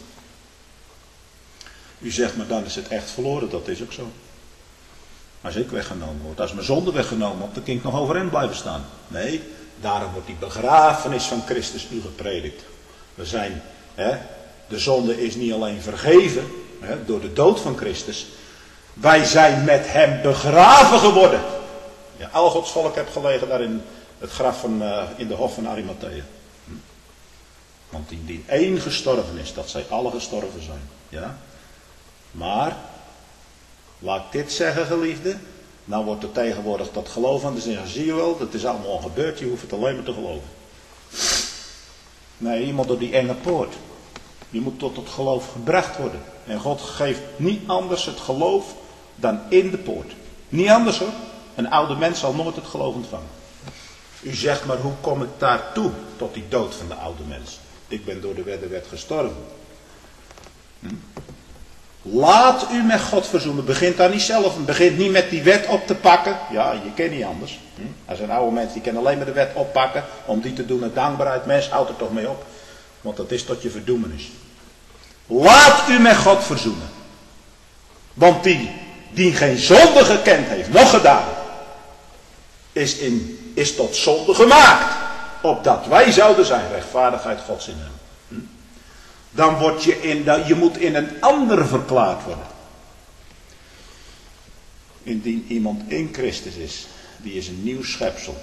U zegt, maar dan is het echt verloren. Dat is ook zo. Als ik weggenomen word, als mijn zonde weggenomen wordt, dan kan ik nog overeind blijven staan. Nee, daarom wordt die begrafenis van Christus u gepredikt. We zijn, de zonde is niet alleen vergeven door de dood van Christus. Wij zijn met hem begraven geworden. Ja, al Gods volk heeft gelegen daar in het graf in de hof van Arimathea. Want indien één gestorven is, dat zij alle gestorven zijn. Ja? Maar, laat ik dit zeggen, geliefde. Nou wordt er tegenwoordig dat geloof aan. Dus zeggen, zie je wel, dat is allemaal al gebeurd. Je hoeft het alleen maar te geloven. Nee, je moet door die enge poort. Je moet tot het geloof gebracht worden. En God geeft niet anders het geloof dan in de poort. Niet anders hoor. Een oude mens zal nooit het geloof ontvangen. U zegt maar, hoe kom ik daartoe? Tot die dood van de oude mens. Ik ben door de wet gestorven. Laat u met God verzoenen. Begint daar niet zelf. Begint niet met die wet op te pakken. Ja, je kent niet anders. Als een oude mens die kan alleen maar de wet oppakken. Om die te doen en dankbaarheid. Mens, houd er toch mee op. Want dat is tot je verdoemenis. Laat u met God verzoenen. Want die die geen zonde gekend heeft, nog gedaan, is tot zonde gemaakt. Opdat wij zouden zijn rechtvaardigheid Gods in hem. Dan word je moet in een ander verklaard worden. Indien iemand in Christus is, die is een nieuw schepsel.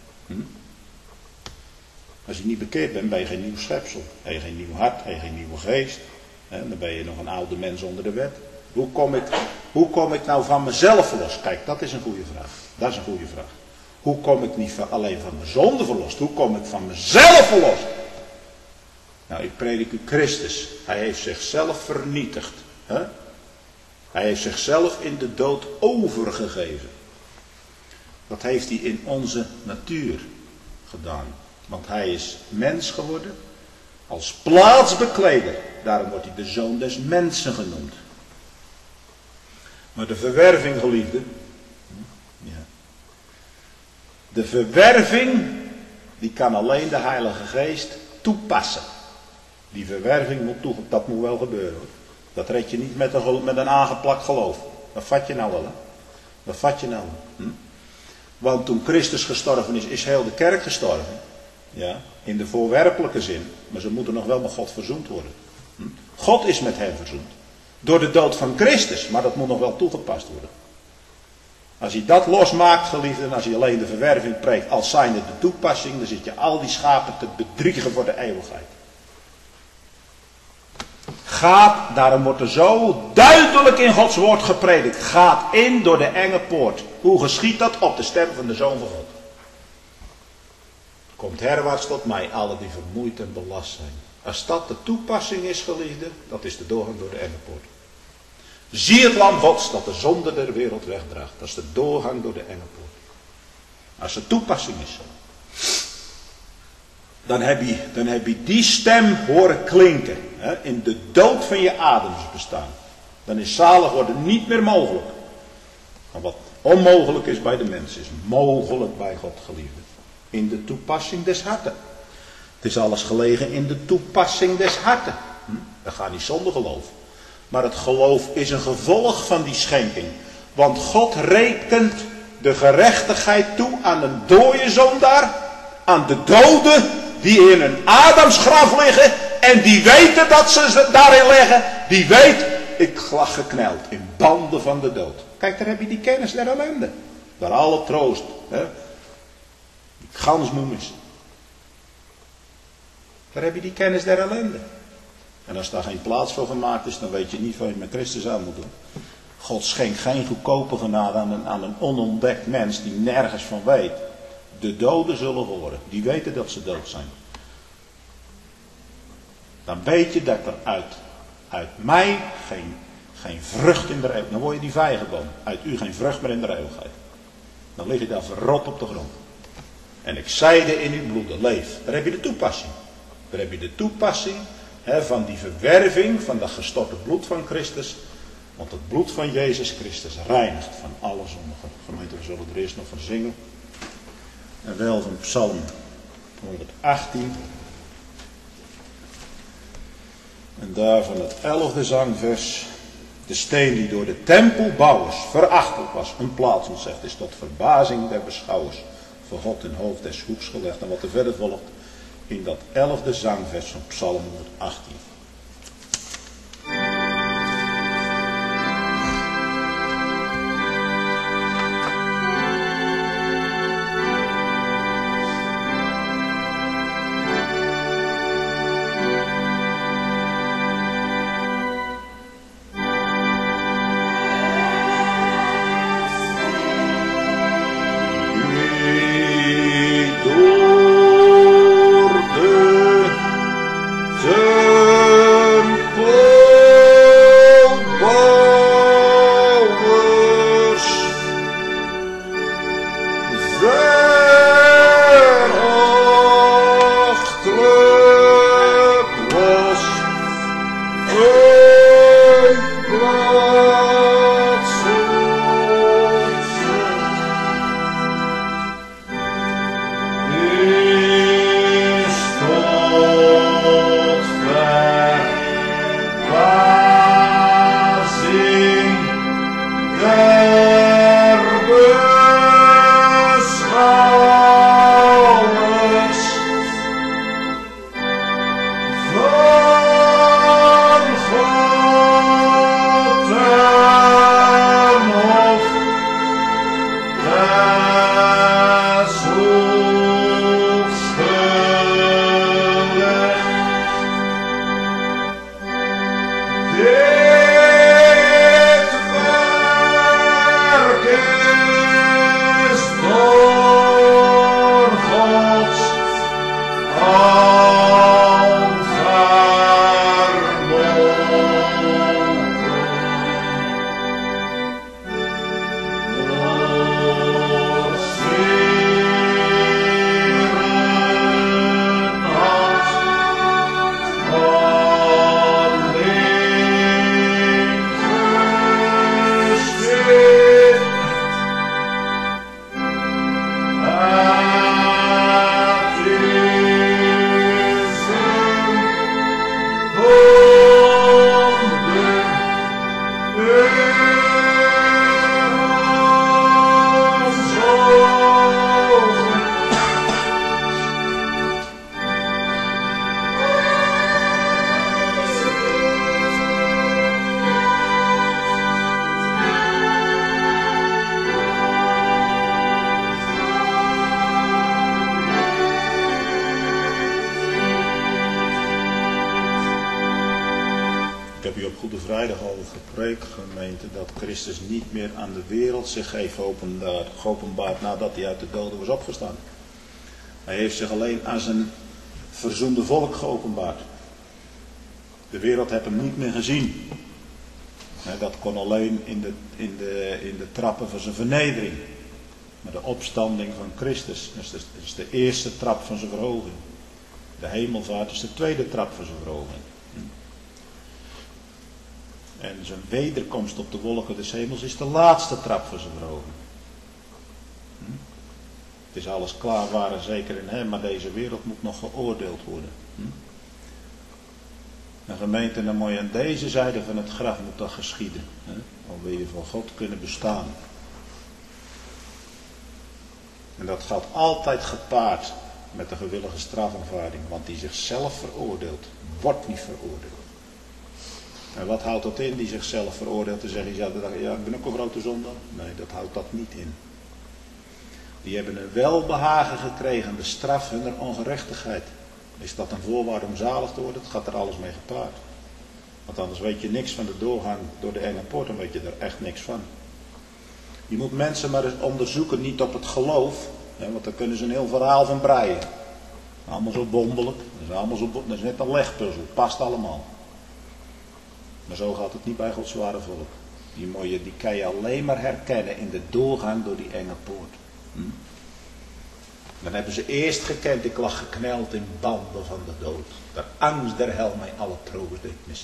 Als je niet bekeerd bent, ben je geen nieuw schepsel. Heb je geen nieuw hart, heb je geen nieuwe geest. Dan ben je nog een oude mens onder de wet. Hoe kom ik nou van mezelf los? Kijk, dat is een goede vraag. Dat is een goede vraag. Hoe kom ik niet alleen van mijn zonde verlost? Hoe kom ik van mezelf verlost? Nou, ik predik u Christus. Hij heeft zichzelf vernietigd. Hij heeft zichzelf in de dood overgegeven. Dat heeft hij in onze natuur gedaan. Want hij is mens geworden als plaatsbekleder. Daarom wordt hij de zoon des mensen genoemd. Maar de verwerving, geliefde. Ja. De verwerving, die kan alleen de Heilige Geest toepassen. Die verwerving dat moet wel gebeuren, hoor. Dat red je niet met een aangeplakt geloof. Dat vat je nou wel, hè. Dat vat je nou wel. Want toen Christus gestorven is heel de kerk gestorven. Ja, in de voorwerpelijke zin. Maar ze moeten nog wel met God verzoend worden. God is met hen verzoend. Door de dood van Christus. Maar dat moet nog wel toegepast worden. Als hij dat losmaakt, geliefden, en als hij alleen de verwerving preekt als zijnde de toepassing, dan zit je al die schapen te bedriegen voor de eeuwigheid. Daarom wordt er zo duidelijk in Gods woord gepredikt. Gaat in door de enge poort. Hoe geschiet dat? Op de stem van de Zoon van God. Komt herwaarts tot mij, alle die vermoeid en belast zijn. Als dat de toepassing is, geliefde, dat is de doorgang door de enge poort. Zie het lam Gods dat de zonde der wereld wegdraagt. Dat is de doorgang door de enge poort. Als het toepassing is zo. Dan heb je die stem horen klinken. In de dood van je ademsbestaan. Dan is zalig worden niet meer mogelijk. Maar wat onmogelijk is bij de mens, is mogelijk bij God, geliefde. In de toepassing des harten. Het is alles gelegen in de toepassing des harten. Dat gaat niet zonder geloof. Maar het geloof is een gevolg van die schenking. Want God rekent de gerechtigheid toe aan een dode zondaar. Aan de doden die in een Adamsgraf liggen. En die weten dat ze daarin liggen. Die weet, ik lag gekneld in banden van de dood. Kijk, daar heb je die kennis der ellende. Waar alle troost. Gans moet missen. Daar heb je die kennis der ellende. En als daar geen plaats voor gemaakt is, dan weet je niet wat je met Christus aan moet doen. God schenkt geen goedkope genade aan een onontdekt mens die nergens van weet. De doden zullen horen. Die weten dat ze dood zijn. Dan weet je dat er uit mij geen vrucht in de eeuwigheid. Dan word je die vijgenboom. Uit u geen vrucht meer in de eeuwigheid. Dan lig je daar verrot op de grond. En ik zeide in uw bloeden, leef. Daar heb je de toepassing. Daar heb je de toepassing van die verwerving van dat gestorte bloed van Christus. Want het bloed van Jezus Christus reinigt van alle zondigen. Gemeente, we zullen er eerst nog van zingen. En wel van Psalm 118. En daar van het 11e zangvers. De steen die door de tempelbouwers verachtelijk was, een plaats ontzegd is tot verbazing der beschouwers. Voor God in hoofd des hoeks gelegd. En wat er verder volgt in dat 11e zangvers van Psalm 118. Door de week, gemeente, dat Christus niet meer aan de wereld zich heeft geopenbaard nadat hij uit de doden was opgestaan. Hij heeft zich alleen aan zijn verzoende volk geopenbaard. De wereld heeft hem niet meer gezien. Dat kon alleen in de trappen van zijn vernedering. Maar de opstanding van Christus is de eerste trap van zijn verhoging. De hemelvaart is de tweede trap van zijn verhoging. En zijn wederkomst op de wolken des hemels is de laatste trap van zijn verhoging. Het is alles klaar, waar en zeker in hem, maar deze wereld moet nog geoordeeld worden. Een gemeente, dan moet je aan deze zijde van het graf moet dat geschieden. Dan wil je voor God kunnen bestaan. En dat gaat altijd gepaard met de gewillige strafaanvaarding. Want die zichzelf veroordeelt, wordt niet veroordeeld. En wat houdt dat in, die zichzelf veroordeelt? Te zeggen, ja, ik ben ook een grote zondaar. Nee, dat houdt dat niet in. Die hebben een welbehagen gekregen, de straf hunner ongerechtigheid. Is dat een voorwaarde om zalig te worden? Het gaat er alles mee gepaard. Want anders weet je niks van de doorgang door de enge poort, dan weet je er echt niks van. Je moet mensen maar eens onderzoeken, niet op het geloof, want daar kunnen ze een heel verhaal van breien. Allemaal zo wonderlijk, dat is net een legpuzzel, past allemaal. Maar zo gaat het niet bij Gods ware volk. Die kan je alleen maar herkennen in de doorgang door die enge poort. Dan hebben ze eerst gekend, ik lag gekneld in banden van de dood. De angst der hel mij alle troost deed missen.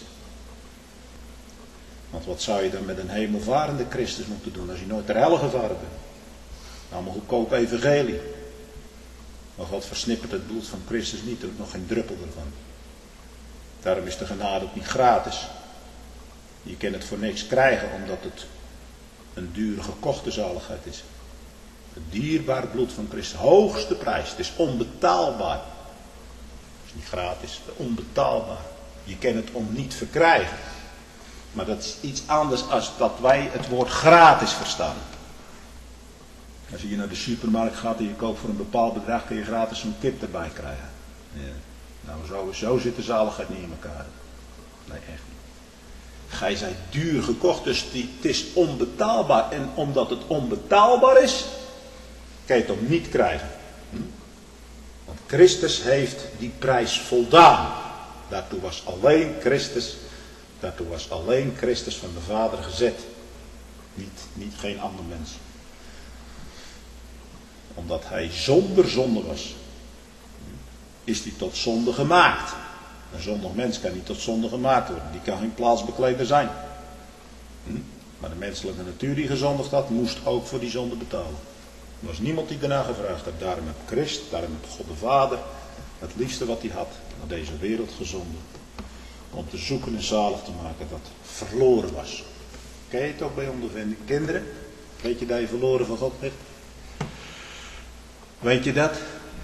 Want wat zou je dan met een hemelvarende Christus moeten doen als je nooit ter hel gevaren bent? Allemaal goedkoop evangelie. Maar God versnippert het bloed van Christus niet, er is nog geen druppel ervan. Daarom is de genade ook niet gratis. Je kan het voor niks krijgen omdat het een dure gekochte zaligheid is. Het dierbare bloed van Christus, hoogste prijs. Het is onbetaalbaar. Het is niet gratis, onbetaalbaar. Je kan het om niet verkrijgen. Maar dat is iets anders dan dat wij het woord gratis verstaan. Als je naar de supermarkt gaat en je koopt voor een bepaald bedrag, kun je gratis een kip erbij krijgen. Ja. Nou, zo zit de zaligheid niet in elkaar. Nee, echt niet. Gij zijt duur gekocht, dus het is onbetaalbaar. En omdat het onbetaalbaar is, kan je het ook niet krijgen. Want Christus heeft die prijs voldaan. Daartoe was alleen Christus van de Vader gezet. Niet geen ander mens. Omdat hij zonder zonde was, is hij tot zonde gemaakt. Een zondig mens kan niet tot zonde gemaakt worden. Die kan geen plaatsbekleder zijn. Maar de menselijke natuur die gezondigd had, moest ook voor die zonde betalen. Er was niemand die daarna gevraagd had. Daarom heeft God de Vader het liefste wat hij had naar deze wereld gezonden. Om te zoeken en zalig te maken dat verloren was. Ken je het ook bij ondervinding? Kinderen, weet je dat je verloren van God bent? Weet je dat?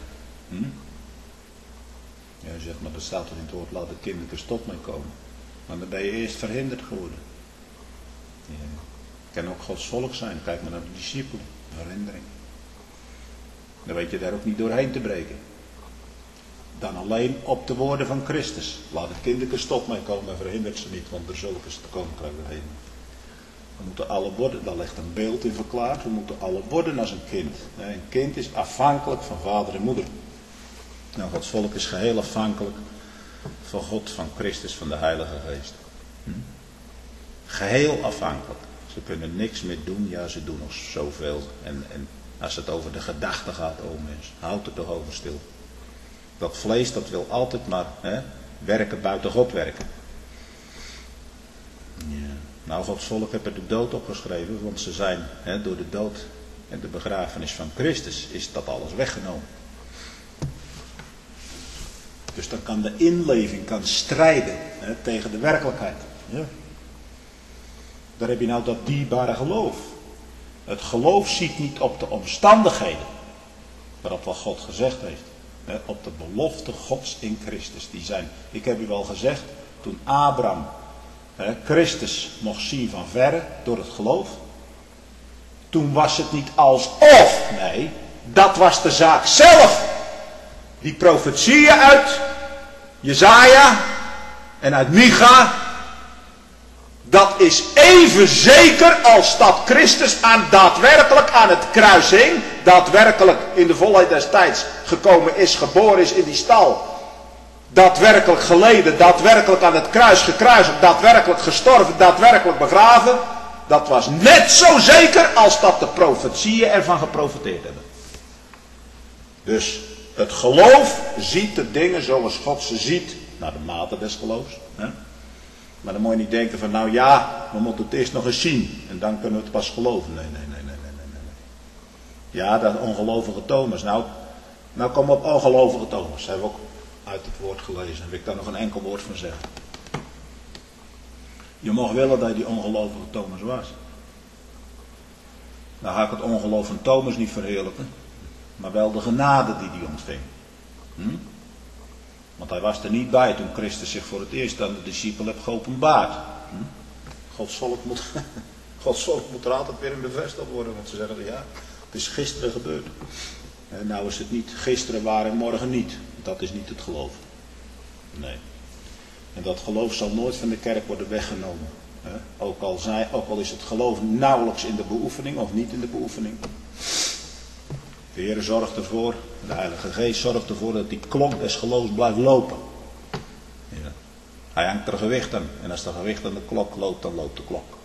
Ja, je zegt, maar dat staat er in het woord, laat de kinderen tot mij komen. Maar dan ben je eerst verhinderd geworden. Ja. Het kan ook Gods volk zijn. Kijk maar naar de discipelen. Herinnering. Dan weet je daar ook niet doorheen te breken. Dan alleen op de woorden van Christus. Laat de kinderen tot mij komen en verhindert ze niet, want er zulke is het koninkrijk der hemel. We moeten alle worden, daar ligt een beeld in verklaard, we moeten alle worden als een kind. Een kind is afhankelijk van vader en moeder. Nou, Gods volk is geheel afhankelijk van God, van Christus, van de Heilige Geest. Geheel afhankelijk. Ze kunnen niks meer doen, ja, ze doen nog zoveel. En als het over de gedachten gaat, mens, houd er toch over stil. Dat vlees, dat wil altijd maar werken buiten God werken. Ja. Nou, Gods volk heeft er de dood opgeschreven, want ze zijn door de dood en de begrafenis van Christus is dat alles weggenomen. Dus dan kan de inleving strijden tegen de werkelijkheid. Ja. Daar heb je nou dat dierbare geloof. Het geloof ziet niet op de omstandigheden, maar op wat God gezegd heeft. Op de belofte Gods in Christus. Die zijn, ik heb u wel gezegd, toen Abraham Christus mocht zien van verre door het geloof. Toen was het niet alsof, nee, dat was de zaak zelf. Die profetieën uit Jesaja en uit Micha, Dat is even zeker als dat Christus daadwerkelijk aan het kruis hing. Daadwerkelijk in de volheid des tijds gekomen is, geboren is in die stal. Daadwerkelijk geleden, daadwerkelijk aan het kruis gekruisigd, daadwerkelijk gestorven, daadwerkelijk begraven. Dat was net zo zeker als dat de profetieën ervan geprofeteerd hebben. Dus het geloof ziet de dingen zoals God ze ziet, naar de mate des geloofs. Hè? Maar dan moet je niet denken van, nou ja, we moeten het eerst nog eens zien en dan kunnen we het pas geloven. Nee. Ja, dat ongelovige Thomas. Nou komen we op ongelovige Thomas. Dat hebben we ook uit het woord gelezen. Wil ik daar nog een enkel woord van zeggen. Je mag willen dat je die ongelovige Thomas was. Nou ga ik het ongeloof van Thomas niet verheerlijken, maar wel de genade die hij ontving. Want hij was er niet bij toen Christus zich voor het eerst aan de discipelen heeft geopenbaard. Gods volk moet er altijd weer in bevestigd worden, want ze zeggen ja, het is gisteren gebeurd. En nou is het niet gisteren waar en morgen niet. Dat is niet het geloof. Nee. En dat geloof zal nooit van de kerk worden weggenomen. Ook al is het geloof nauwelijks in de beoefening of niet in de beoefening. De Heer zorgt ervoor, de Heilige Geest zorgt ervoor dat die klok des geloofs blijft lopen. Ja. Hij hangt er gewicht aan. En als er gewicht aan de klok loopt, dan loopt de klok.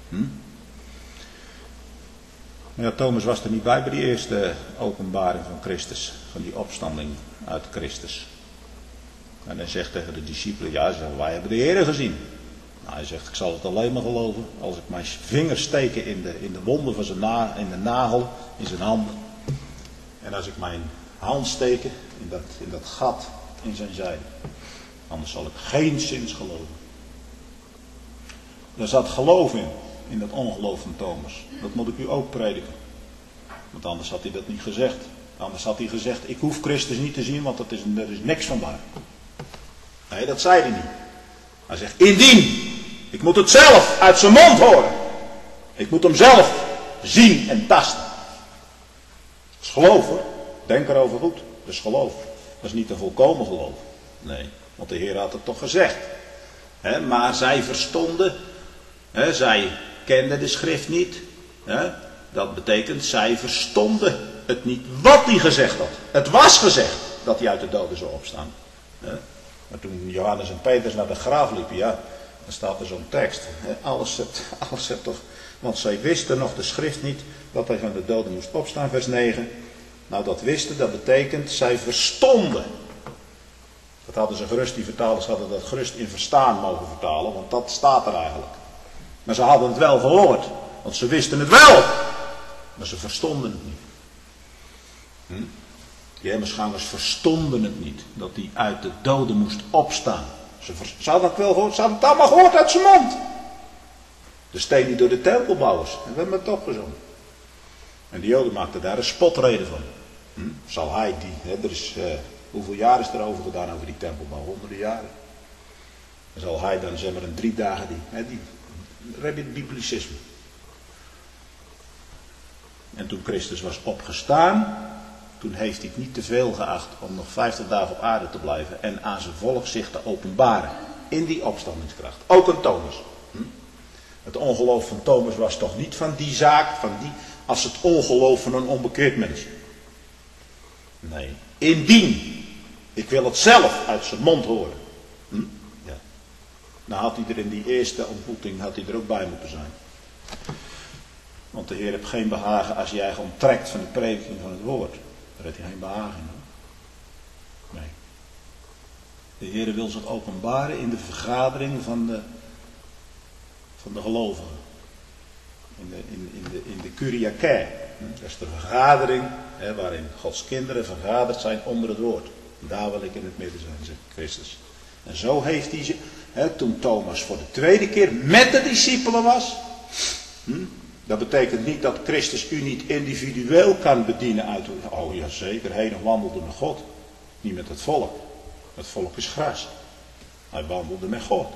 Maar ja, Thomas was er niet bij die eerste openbaring van Christus. Van die opstanding uit Christus. En hij zegt tegen de discipelen, ja, wij hebben de Heer gezien. Nou, hij zegt, ik zal het alleen maar geloven als ik mijn vingers steken in de wonden van in de nagel, in zijn handen. En als ik mijn hand steken in dat gat in zijn zijde. Anders zal ik geenszins geloven. Er zat geloof in dat ongeloof van Thomas. Dat moet ik u ook prediken. Want anders had hij dat niet gezegd. Anders had hij gezegd, ik hoef Christus niet te zien, want er is niks van waar. Nee, dat zei hij niet. Hij zegt, indien, ik moet het zelf uit zijn mond horen. Ik moet hem zelf zien en tasten. Dat is geloof hoor. Denk erover goed. Dat is geloof. Dat is niet een volkomen geloof. Nee, want de Heer had het toch gezegd. Maar zij verstonden. Zij kenden de schrift niet. Dat betekent, zij verstonden het niet wat hij gezegd had. Het was gezegd dat hij uit de doden zou opstaan. Maar toen Johannes en Petrus naar de graaf liepen, ja, dan staat er zo'n tekst. Alles zegt toch, want zij wisten nog de schrift niet dat hij van de doden moest opstaan, vers 9. Nou, dat wisten, dat betekent, zij verstonden. Dat hadden ze gerust, die vertalers hadden dat gerust in verstaan mogen vertalen, want dat staat er eigenlijk. Maar ze hadden het wel gehoord, want ze wisten het wel, maar ze verstonden het niet. Die Emmausgangers verstonden het niet, dat hij uit de doden moest opstaan. Ze hadden het wel gehoord, ze hadden het allemaal gehoord uit zijn mond. De steen die door de tempelbouwers, en we hebben het toch gezongen. En de Joden maakten daar een spotreden van. Zal hij hoeveel jaar is er over gedaan over die tempelbouw? Honderden jaren. En zal hij dan zeg maar in 3 dagen het biblicisme. En toen Christus was opgestaan, toen heeft hij het niet te veel geacht om nog 50 dagen op aarde te blijven en aan zijn volk zich te openbaren. In die opstandingskracht. Ook een Thomas. Het ongeloof van Thomas was toch niet van die zaak, als het ongeloof van een onbekeerd mens. Nee. Indien. Ik wil het zelf uit zijn mond horen. Ja. Nou had hij er in die eerste ontmoeting er ook bij moeten zijn. Want de Heer heeft geen behagen als je eigen onttrekt van de prediking van het woord. Daar heeft hij geen behagen in. Nee. De Heer wil zich openbaren in de vergadering van de gelovigen. In de Kyriake. Dat is de vergadering waarin Gods kinderen vergaderd zijn onder het woord. Daar wil ik in het midden zijn, zegt Christus. En zo heeft hij ze, toen Thomas voor de tweede keer met de discipelen was. Dat betekent niet dat Christus u niet individueel kan bedienen uit. Oh ja zeker, Henoch wandelde met God. Niet met het volk. Het volk is gras. Hij wandelde met God.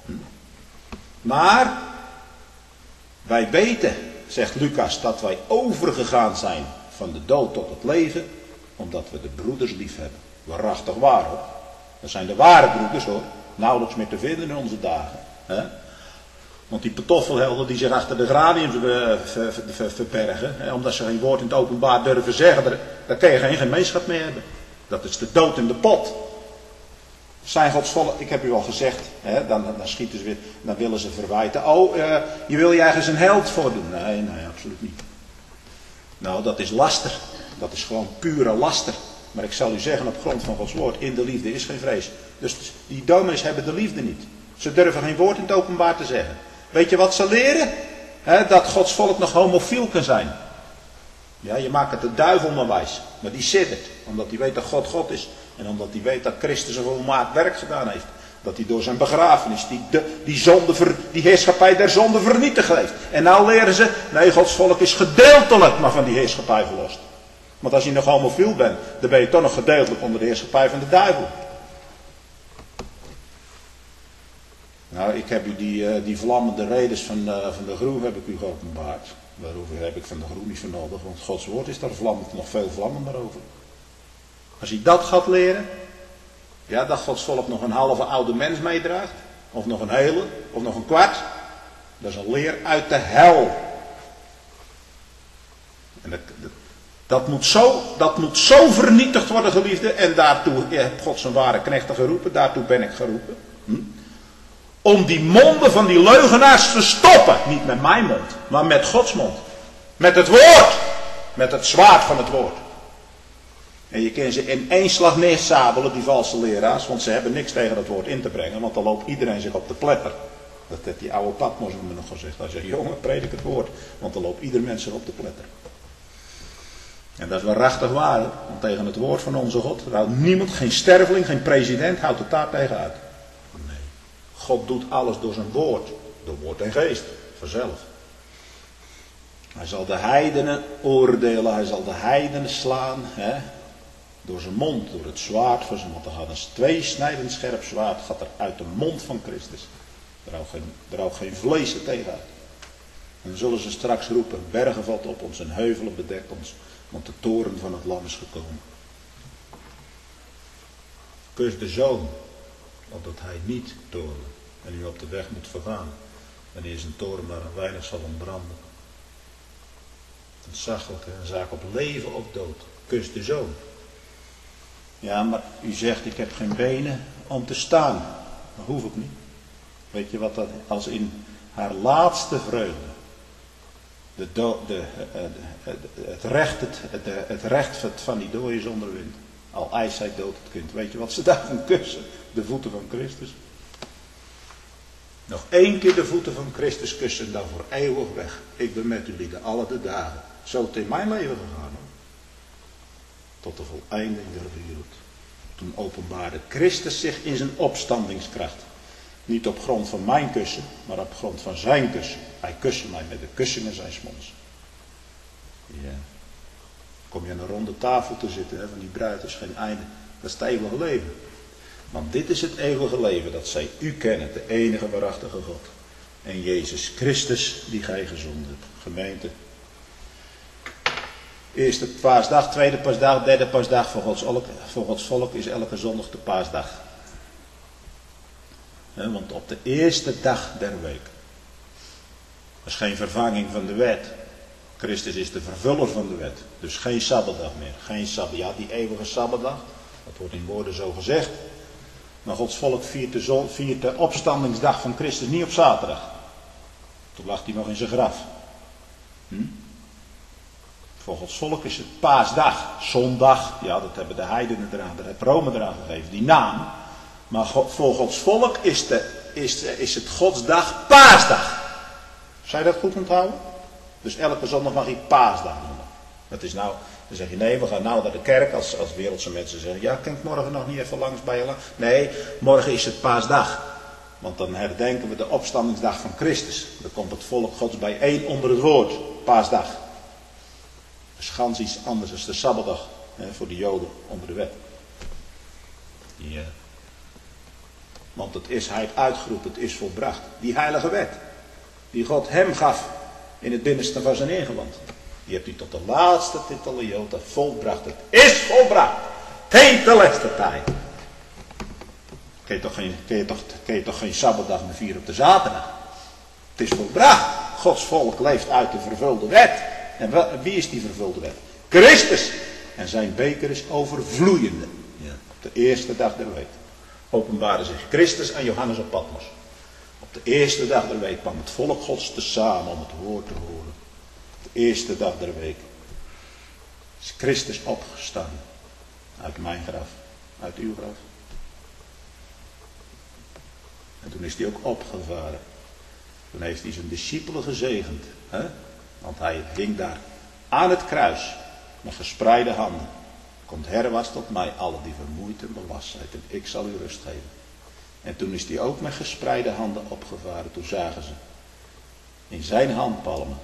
Maar wij weten, zegt Lucas, dat wij overgegaan zijn van de dood tot het leven, omdat we de broeders lief hebben. Waarachtig waar hoor. Dat zijn de ware broeders hoor. Nauwelijks meer te vinden in onze dagen. Want die pantoffelhelden die zich achter de graniums verbergen, omdat ze geen woord in het openbaar durven zeggen, daar kun je geen gemeenschap mee hebben. Dat is de dood in de pot. Zijn Gods volk, ik heb u al gezegd, dan schieten ze weer, dan willen ze verwijten. Oh, je wil je ergens een held voordoen. Nee, absoluut niet. Nou, dat is laster. Dat is gewoon pure laster. Maar ik zal u zeggen op grond van Gods woord, in de liefde is geen vrees. Dus die dominees hebben de liefde niet. Ze durven geen woord in het openbaar te zeggen. Weet je wat ze leren? Dat Gods volk nog homofiel kan zijn. Ja, je maakt het de duivel maar wijs. Maar die siddert. Omdat hij weet dat God God is. En omdat hij weet dat Christus een volmaakt werk gedaan heeft. Dat hij door zijn begrafenis die heerschappij der zonde vernietigd heeft. En nou leren ze, nee, Gods volk is gedeeltelijk maar van die heerschappij verlost. Want als je nog homofiel bent, dan ben je toch nog gedeeltelijk onder de heerschappij van de duivel. Nou, ik heb u die vlammende redens van de groe heb ik u geopenbaard. Waarover heb ik van de groe niet voor nodig, want Gods woord is daar nog veel vlammender over. Als hij dat gaat leren, ja, dat Gods volk nog een halve oude mens meedraagt, of nog een hele, of nog een kwart, dat is een leer uit de hel. En dat moet zo vernietigd worden, geliefde, en daartoe heeft God zijn ware knechten geroepen, daartoe ben ik geroepen. Om die monden van die leugenaars te stoppen. Niet met mijn mond, maar met Gods mond. Met het woord. Met het zwaard van het woord. En je kan ze in één slag neersabelen, die valse leraars. Want ze hebben niks tegen het woord in te brengen. Want dan loopt iedereen zich op de pletter. Dat heeft die oude Patmos me nog gezegd. Hij zegt, jongen, predik het woord. Want dan loopt ieder mens zich op de pletter. En dat is waarachtig waar. Want tegen het woord van onze God houdt niemand, geen sterveling, geen president, houdt het daar tegen uit. Nee. God doet alles door zijn woord. Door woord en geest. Vanzelf. Hij zal de heidenen oordelen. Hij zal de heidenen slaan. Door zijn mond. Door het zwaard van zijn mond. Er gaat een tweesnijdend scherp zwaard. Gaat er uit de mond van Christus. Er houdt geen vlees er tegen uit. En dan zullen ze straks roepen. Bergen valt op ons en heuvelen bedekt ons. Want de toren van het lam is gekomen. Kus de zoon. Opdat hij niet toren. En u op de weg moet vergaan. Wanneer zijn toren maar een weinig zal ontbranden. Een zachtelijke zaak op leven of dood. Kus de zoon. Ja, maar u zegt ik heb geen benen om te staan. Dat hoef ik niet. Weet je wat dat als in haar laatste vreugde. Het recht van die dooie zonder wind. Al eist zij dood het kind. Weet je wat ze daarvan kussen? De voeten van Christus. Nog 1 keer de voeten van Christus kussen, dan voor eeuwig weg. Ik ben met jullie alle de dagen. Zo is het in mijn leven gegaan. Hoor. Tot de voleinding der wereld. Toen openbaarde Christus zich in zijn opstandingskracht. Niet op grond van mijn kussen, maar op grond van zijn kussen. Hij kuste mij met de kussingen zijn monds. Ja. Kom je aan een ronde tafel te zitten, van die bruid is geen einde. Dat is het eeuwige leven. Want dit is het eeuwige leven, dat zij u kennen, de enige waarachtige God. En Jezus Christus, die gij gezonden hebt. Gemeente. Eerste paasdag, tweede paasdag, derde paasdag voor Gods volk is elke zondag de paasdag. Want op de eerste dag der week. Dat is geen vervanging van de wet. Christus is de vervuller van de wet. Dus geen sabbatdag meer. Geen sabbat. Ja, die eeuwige sabbatdag. Dat wordt in woorden zo gezegd. Maar Gods volk viert de opstandingsdag van Christus niet op zaterdag. Toen lag hij nog in zijn graf. Voor Gods volk is het paasdag. Zondag. Ja, dat hebben de heidenen eraan. Dat heeft Rome eraan gegeven. Die naam. Maar voor Gods volk is het Godsdag paasdag. Zou je dat goed onthouden? Dus elke zondag mag je paasdag noemen. Dat is nou, dan zeg je nee, we gaan nou naar de kerk als wereldse mensen zeggen. Ja, kan ik morgen nog niet even langs bij je langs? Nee, morgen is het paasdag. Want dan herdenken we de opstandingsdag van Christus. Dan komt het volk Gods bijeen onder het woord. Paasdag. Dat is gans iets anders dan de Sabbatdag voor de Joden onder de wet. Ja. Want hij heeft uitgeroepen, het is volbracht. Die heilige wet, die God hem gaf in het binnenste van zijn ingewand. Die hebt hij tot de laatste titel iota volbracht. Het is volbracht. Tetelestetij. Kun je toch geen Sabbatdag meer vieren op de zaterdag? Het is volbracht. Gods volk leeft uit de vervulde wet. En wie is die vervulde wet? Christus. En zijn beker is overvloeiende. Ja. Op de eerste dag der week openbaarde zich Christus aan Johannes op Patmos. Op de eerste dag der week kwam het volk Gods tezamen om het woord te horen. Op de eerste dag der week is Christus opgestaan. Uit mijn graf. Uit uw graf. En toen is hij ook opgevaren. Toen heeft hij zijn discipelen gezegend. Hè? Want hij hing daar aan het kruis. Met gespreide handen. Komt herwaarts tot mij, alle die vermoeid en belast zijn. En ik zal u rust geven. En toen is hij ook met gespreide handen opgevaren. Toen zagen ze in zijn handpalmen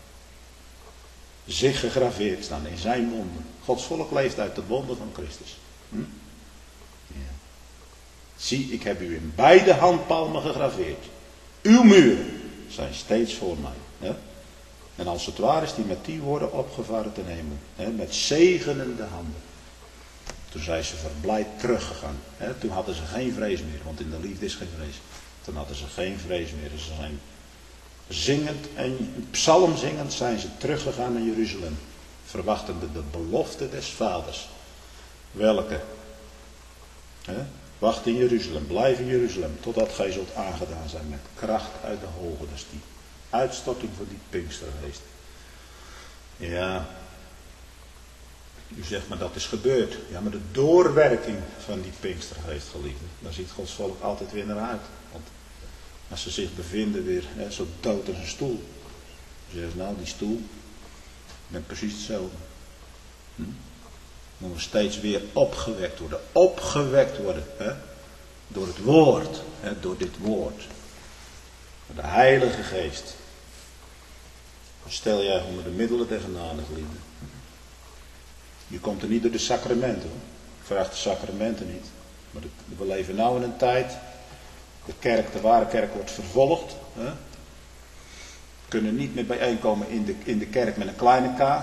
zich gegraveerd staan. In zijn wonden. Gods volk leeft uit de wonden van Christus. Ja. Zie, ik heb u in beide handpalmen gegraveerd. Uw muren zijn steeds voor mij. Hè? En als het ware is die met die woorden opgevaren te nemen. Hè? Met zegenende handen. Toen zijn ze verblijd teruggegaan. Hè? Toen hadden ze geen vrees meer. Want in de liefde is geen vrees. Toen hadden ze geen vrees meer. Ze zijn zingend en psalmzingend zijn ze teruggegaan naar Jeruzalem. Verwachtende de belofte des vaders. Welke? Hè? Wacht in Jeruzalem, blijf in Jeruzalem, totdat gij zult aangedaan zijn met kracht uit de hoge. Dat is die uitstorting van die Pinkstergeest. Ja, u zegt maar dat is gebeurd. Ja, maar de doorwerking van die Pinkstergeest, geliefde, daar ziet Gods volk altijd weer naar uit. Want als ze zich bevinden weer zo dood als een stoel. Dan zeggen ze, nou die stoel, bent precies hetzelfde. Moeten we steeds weer opgewekt worden. Opgewekt worden. Hè? Door het woord. Hè? Door dit woord. Door de Heilige Geest. Stel jij onder de middelen der genade, geliefde. Je komt er niet door de sacramenten. Hoor. Ik vraag de sacramenten niet. Maar we leven nu in een tijd. De ware kerk wordt vervolgd. Hè? We kunnen niet meer bijeenkomen in de kerk met een kleine k.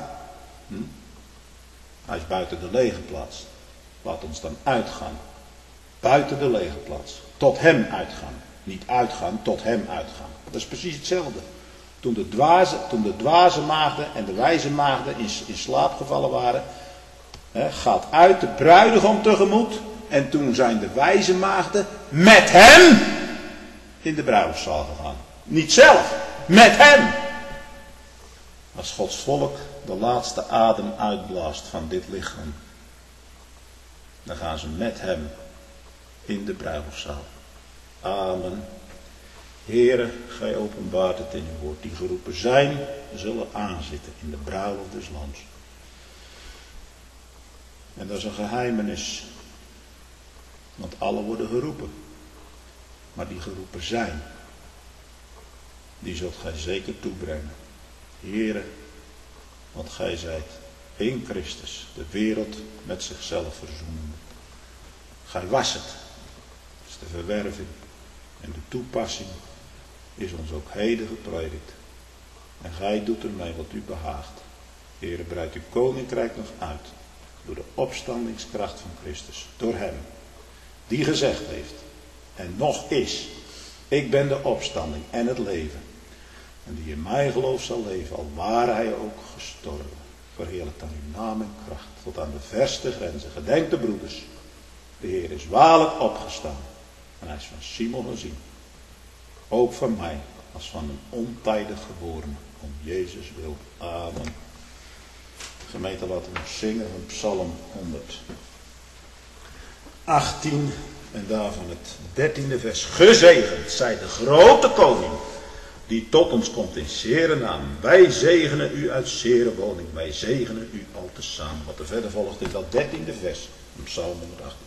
Hij is buiten de lege plaats. Laat ons dan uitgaan. Buiten de lege plaats. Tot hem uitgaan. Niet uitgaan, tot hem uitgaan. Dat is precies hetzelfde. Toen de dwaze maagden en de wijze maagden in slaap gevallen waren. Gaat uit de bruidegom tegemoet. En toen zijn de wijze maagden met hem in de bruiloftszaal gegaan. Niet zelf, met hem. Als Gods volk de laatste adem uitblaast van dit lichaam, dan gaan ze met hem in de bruiloftszaal. Amen. Heere, gij openbaart het in uw woord. Die geroepen zijn, zullen aanzitten in de bruiloft des Lams. En dat is een geheimenis. Want alle worden geroepen. Maar die geroepen zijn, die zult gij zeker toebrengen. Heere, want gij zijt in Christus de wereld met zichzelf verzoenende. Gij was het. Dat is de verwerving. En de toepassing is ons ook heden gepredikt. En gij doet ermee wat u behaagt. Heere, breidt uw koninkrijk nog uit. Door de opstandingskracht van Christus. Door hem. Die gezegd heeft. En nog is. Ik ben de opstanding en het leven. En die in mij geloof zal leven, al ware hij ook gestorven. Verheerlijk dan uw naam en kracht, tot aan de verste grenzen. Gedenk de broeders. De Heer is waarlijk opgestaan. En hij is van Simon gezien. Ook van mij, als van een ontijdig geborene. Om Jezus wil. Amen. Gemeente, laten we zingen van Psalm 118. En daarvan het 13e vers. Gezegend zij de grote koning, die tot ons komt in zere naam. Wij zegenen u uit zere woning. Wij zegenen u al tezamen. Wat er verder volgt in dat 13e vers. Van Psalm 118.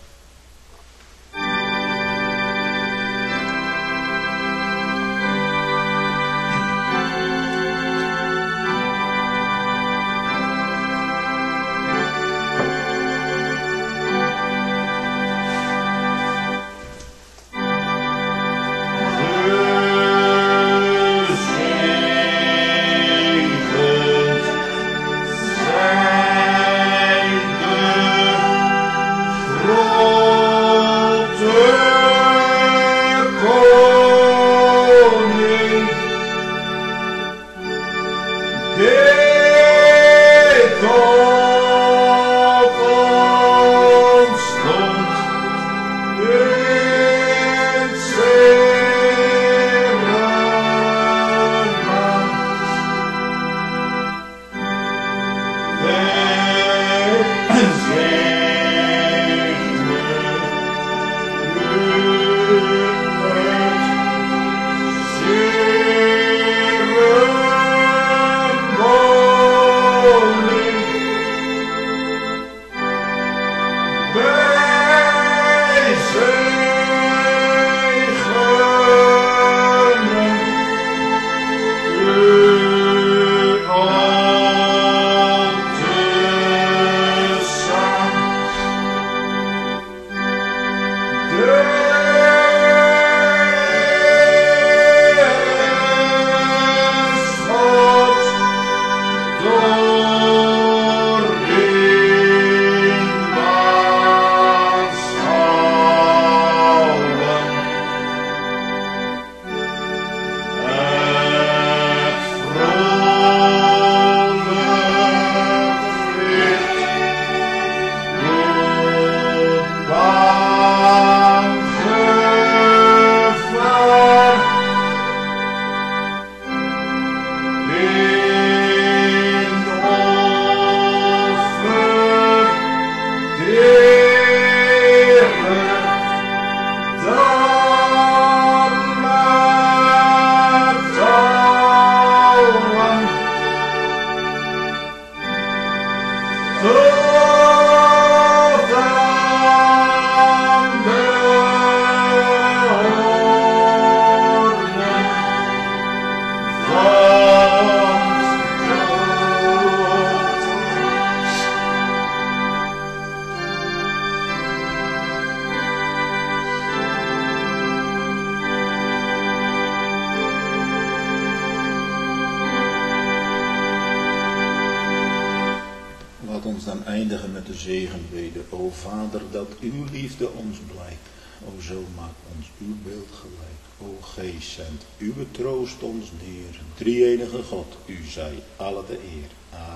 Groot eindigen met de zegenbede. O Vader, dat uw liefde ons blijkt. O zo maak ons uw beeld gelijk. O Geest, zend uw troost ons neer. Drie-enige God, u zij alle de eer. Amen.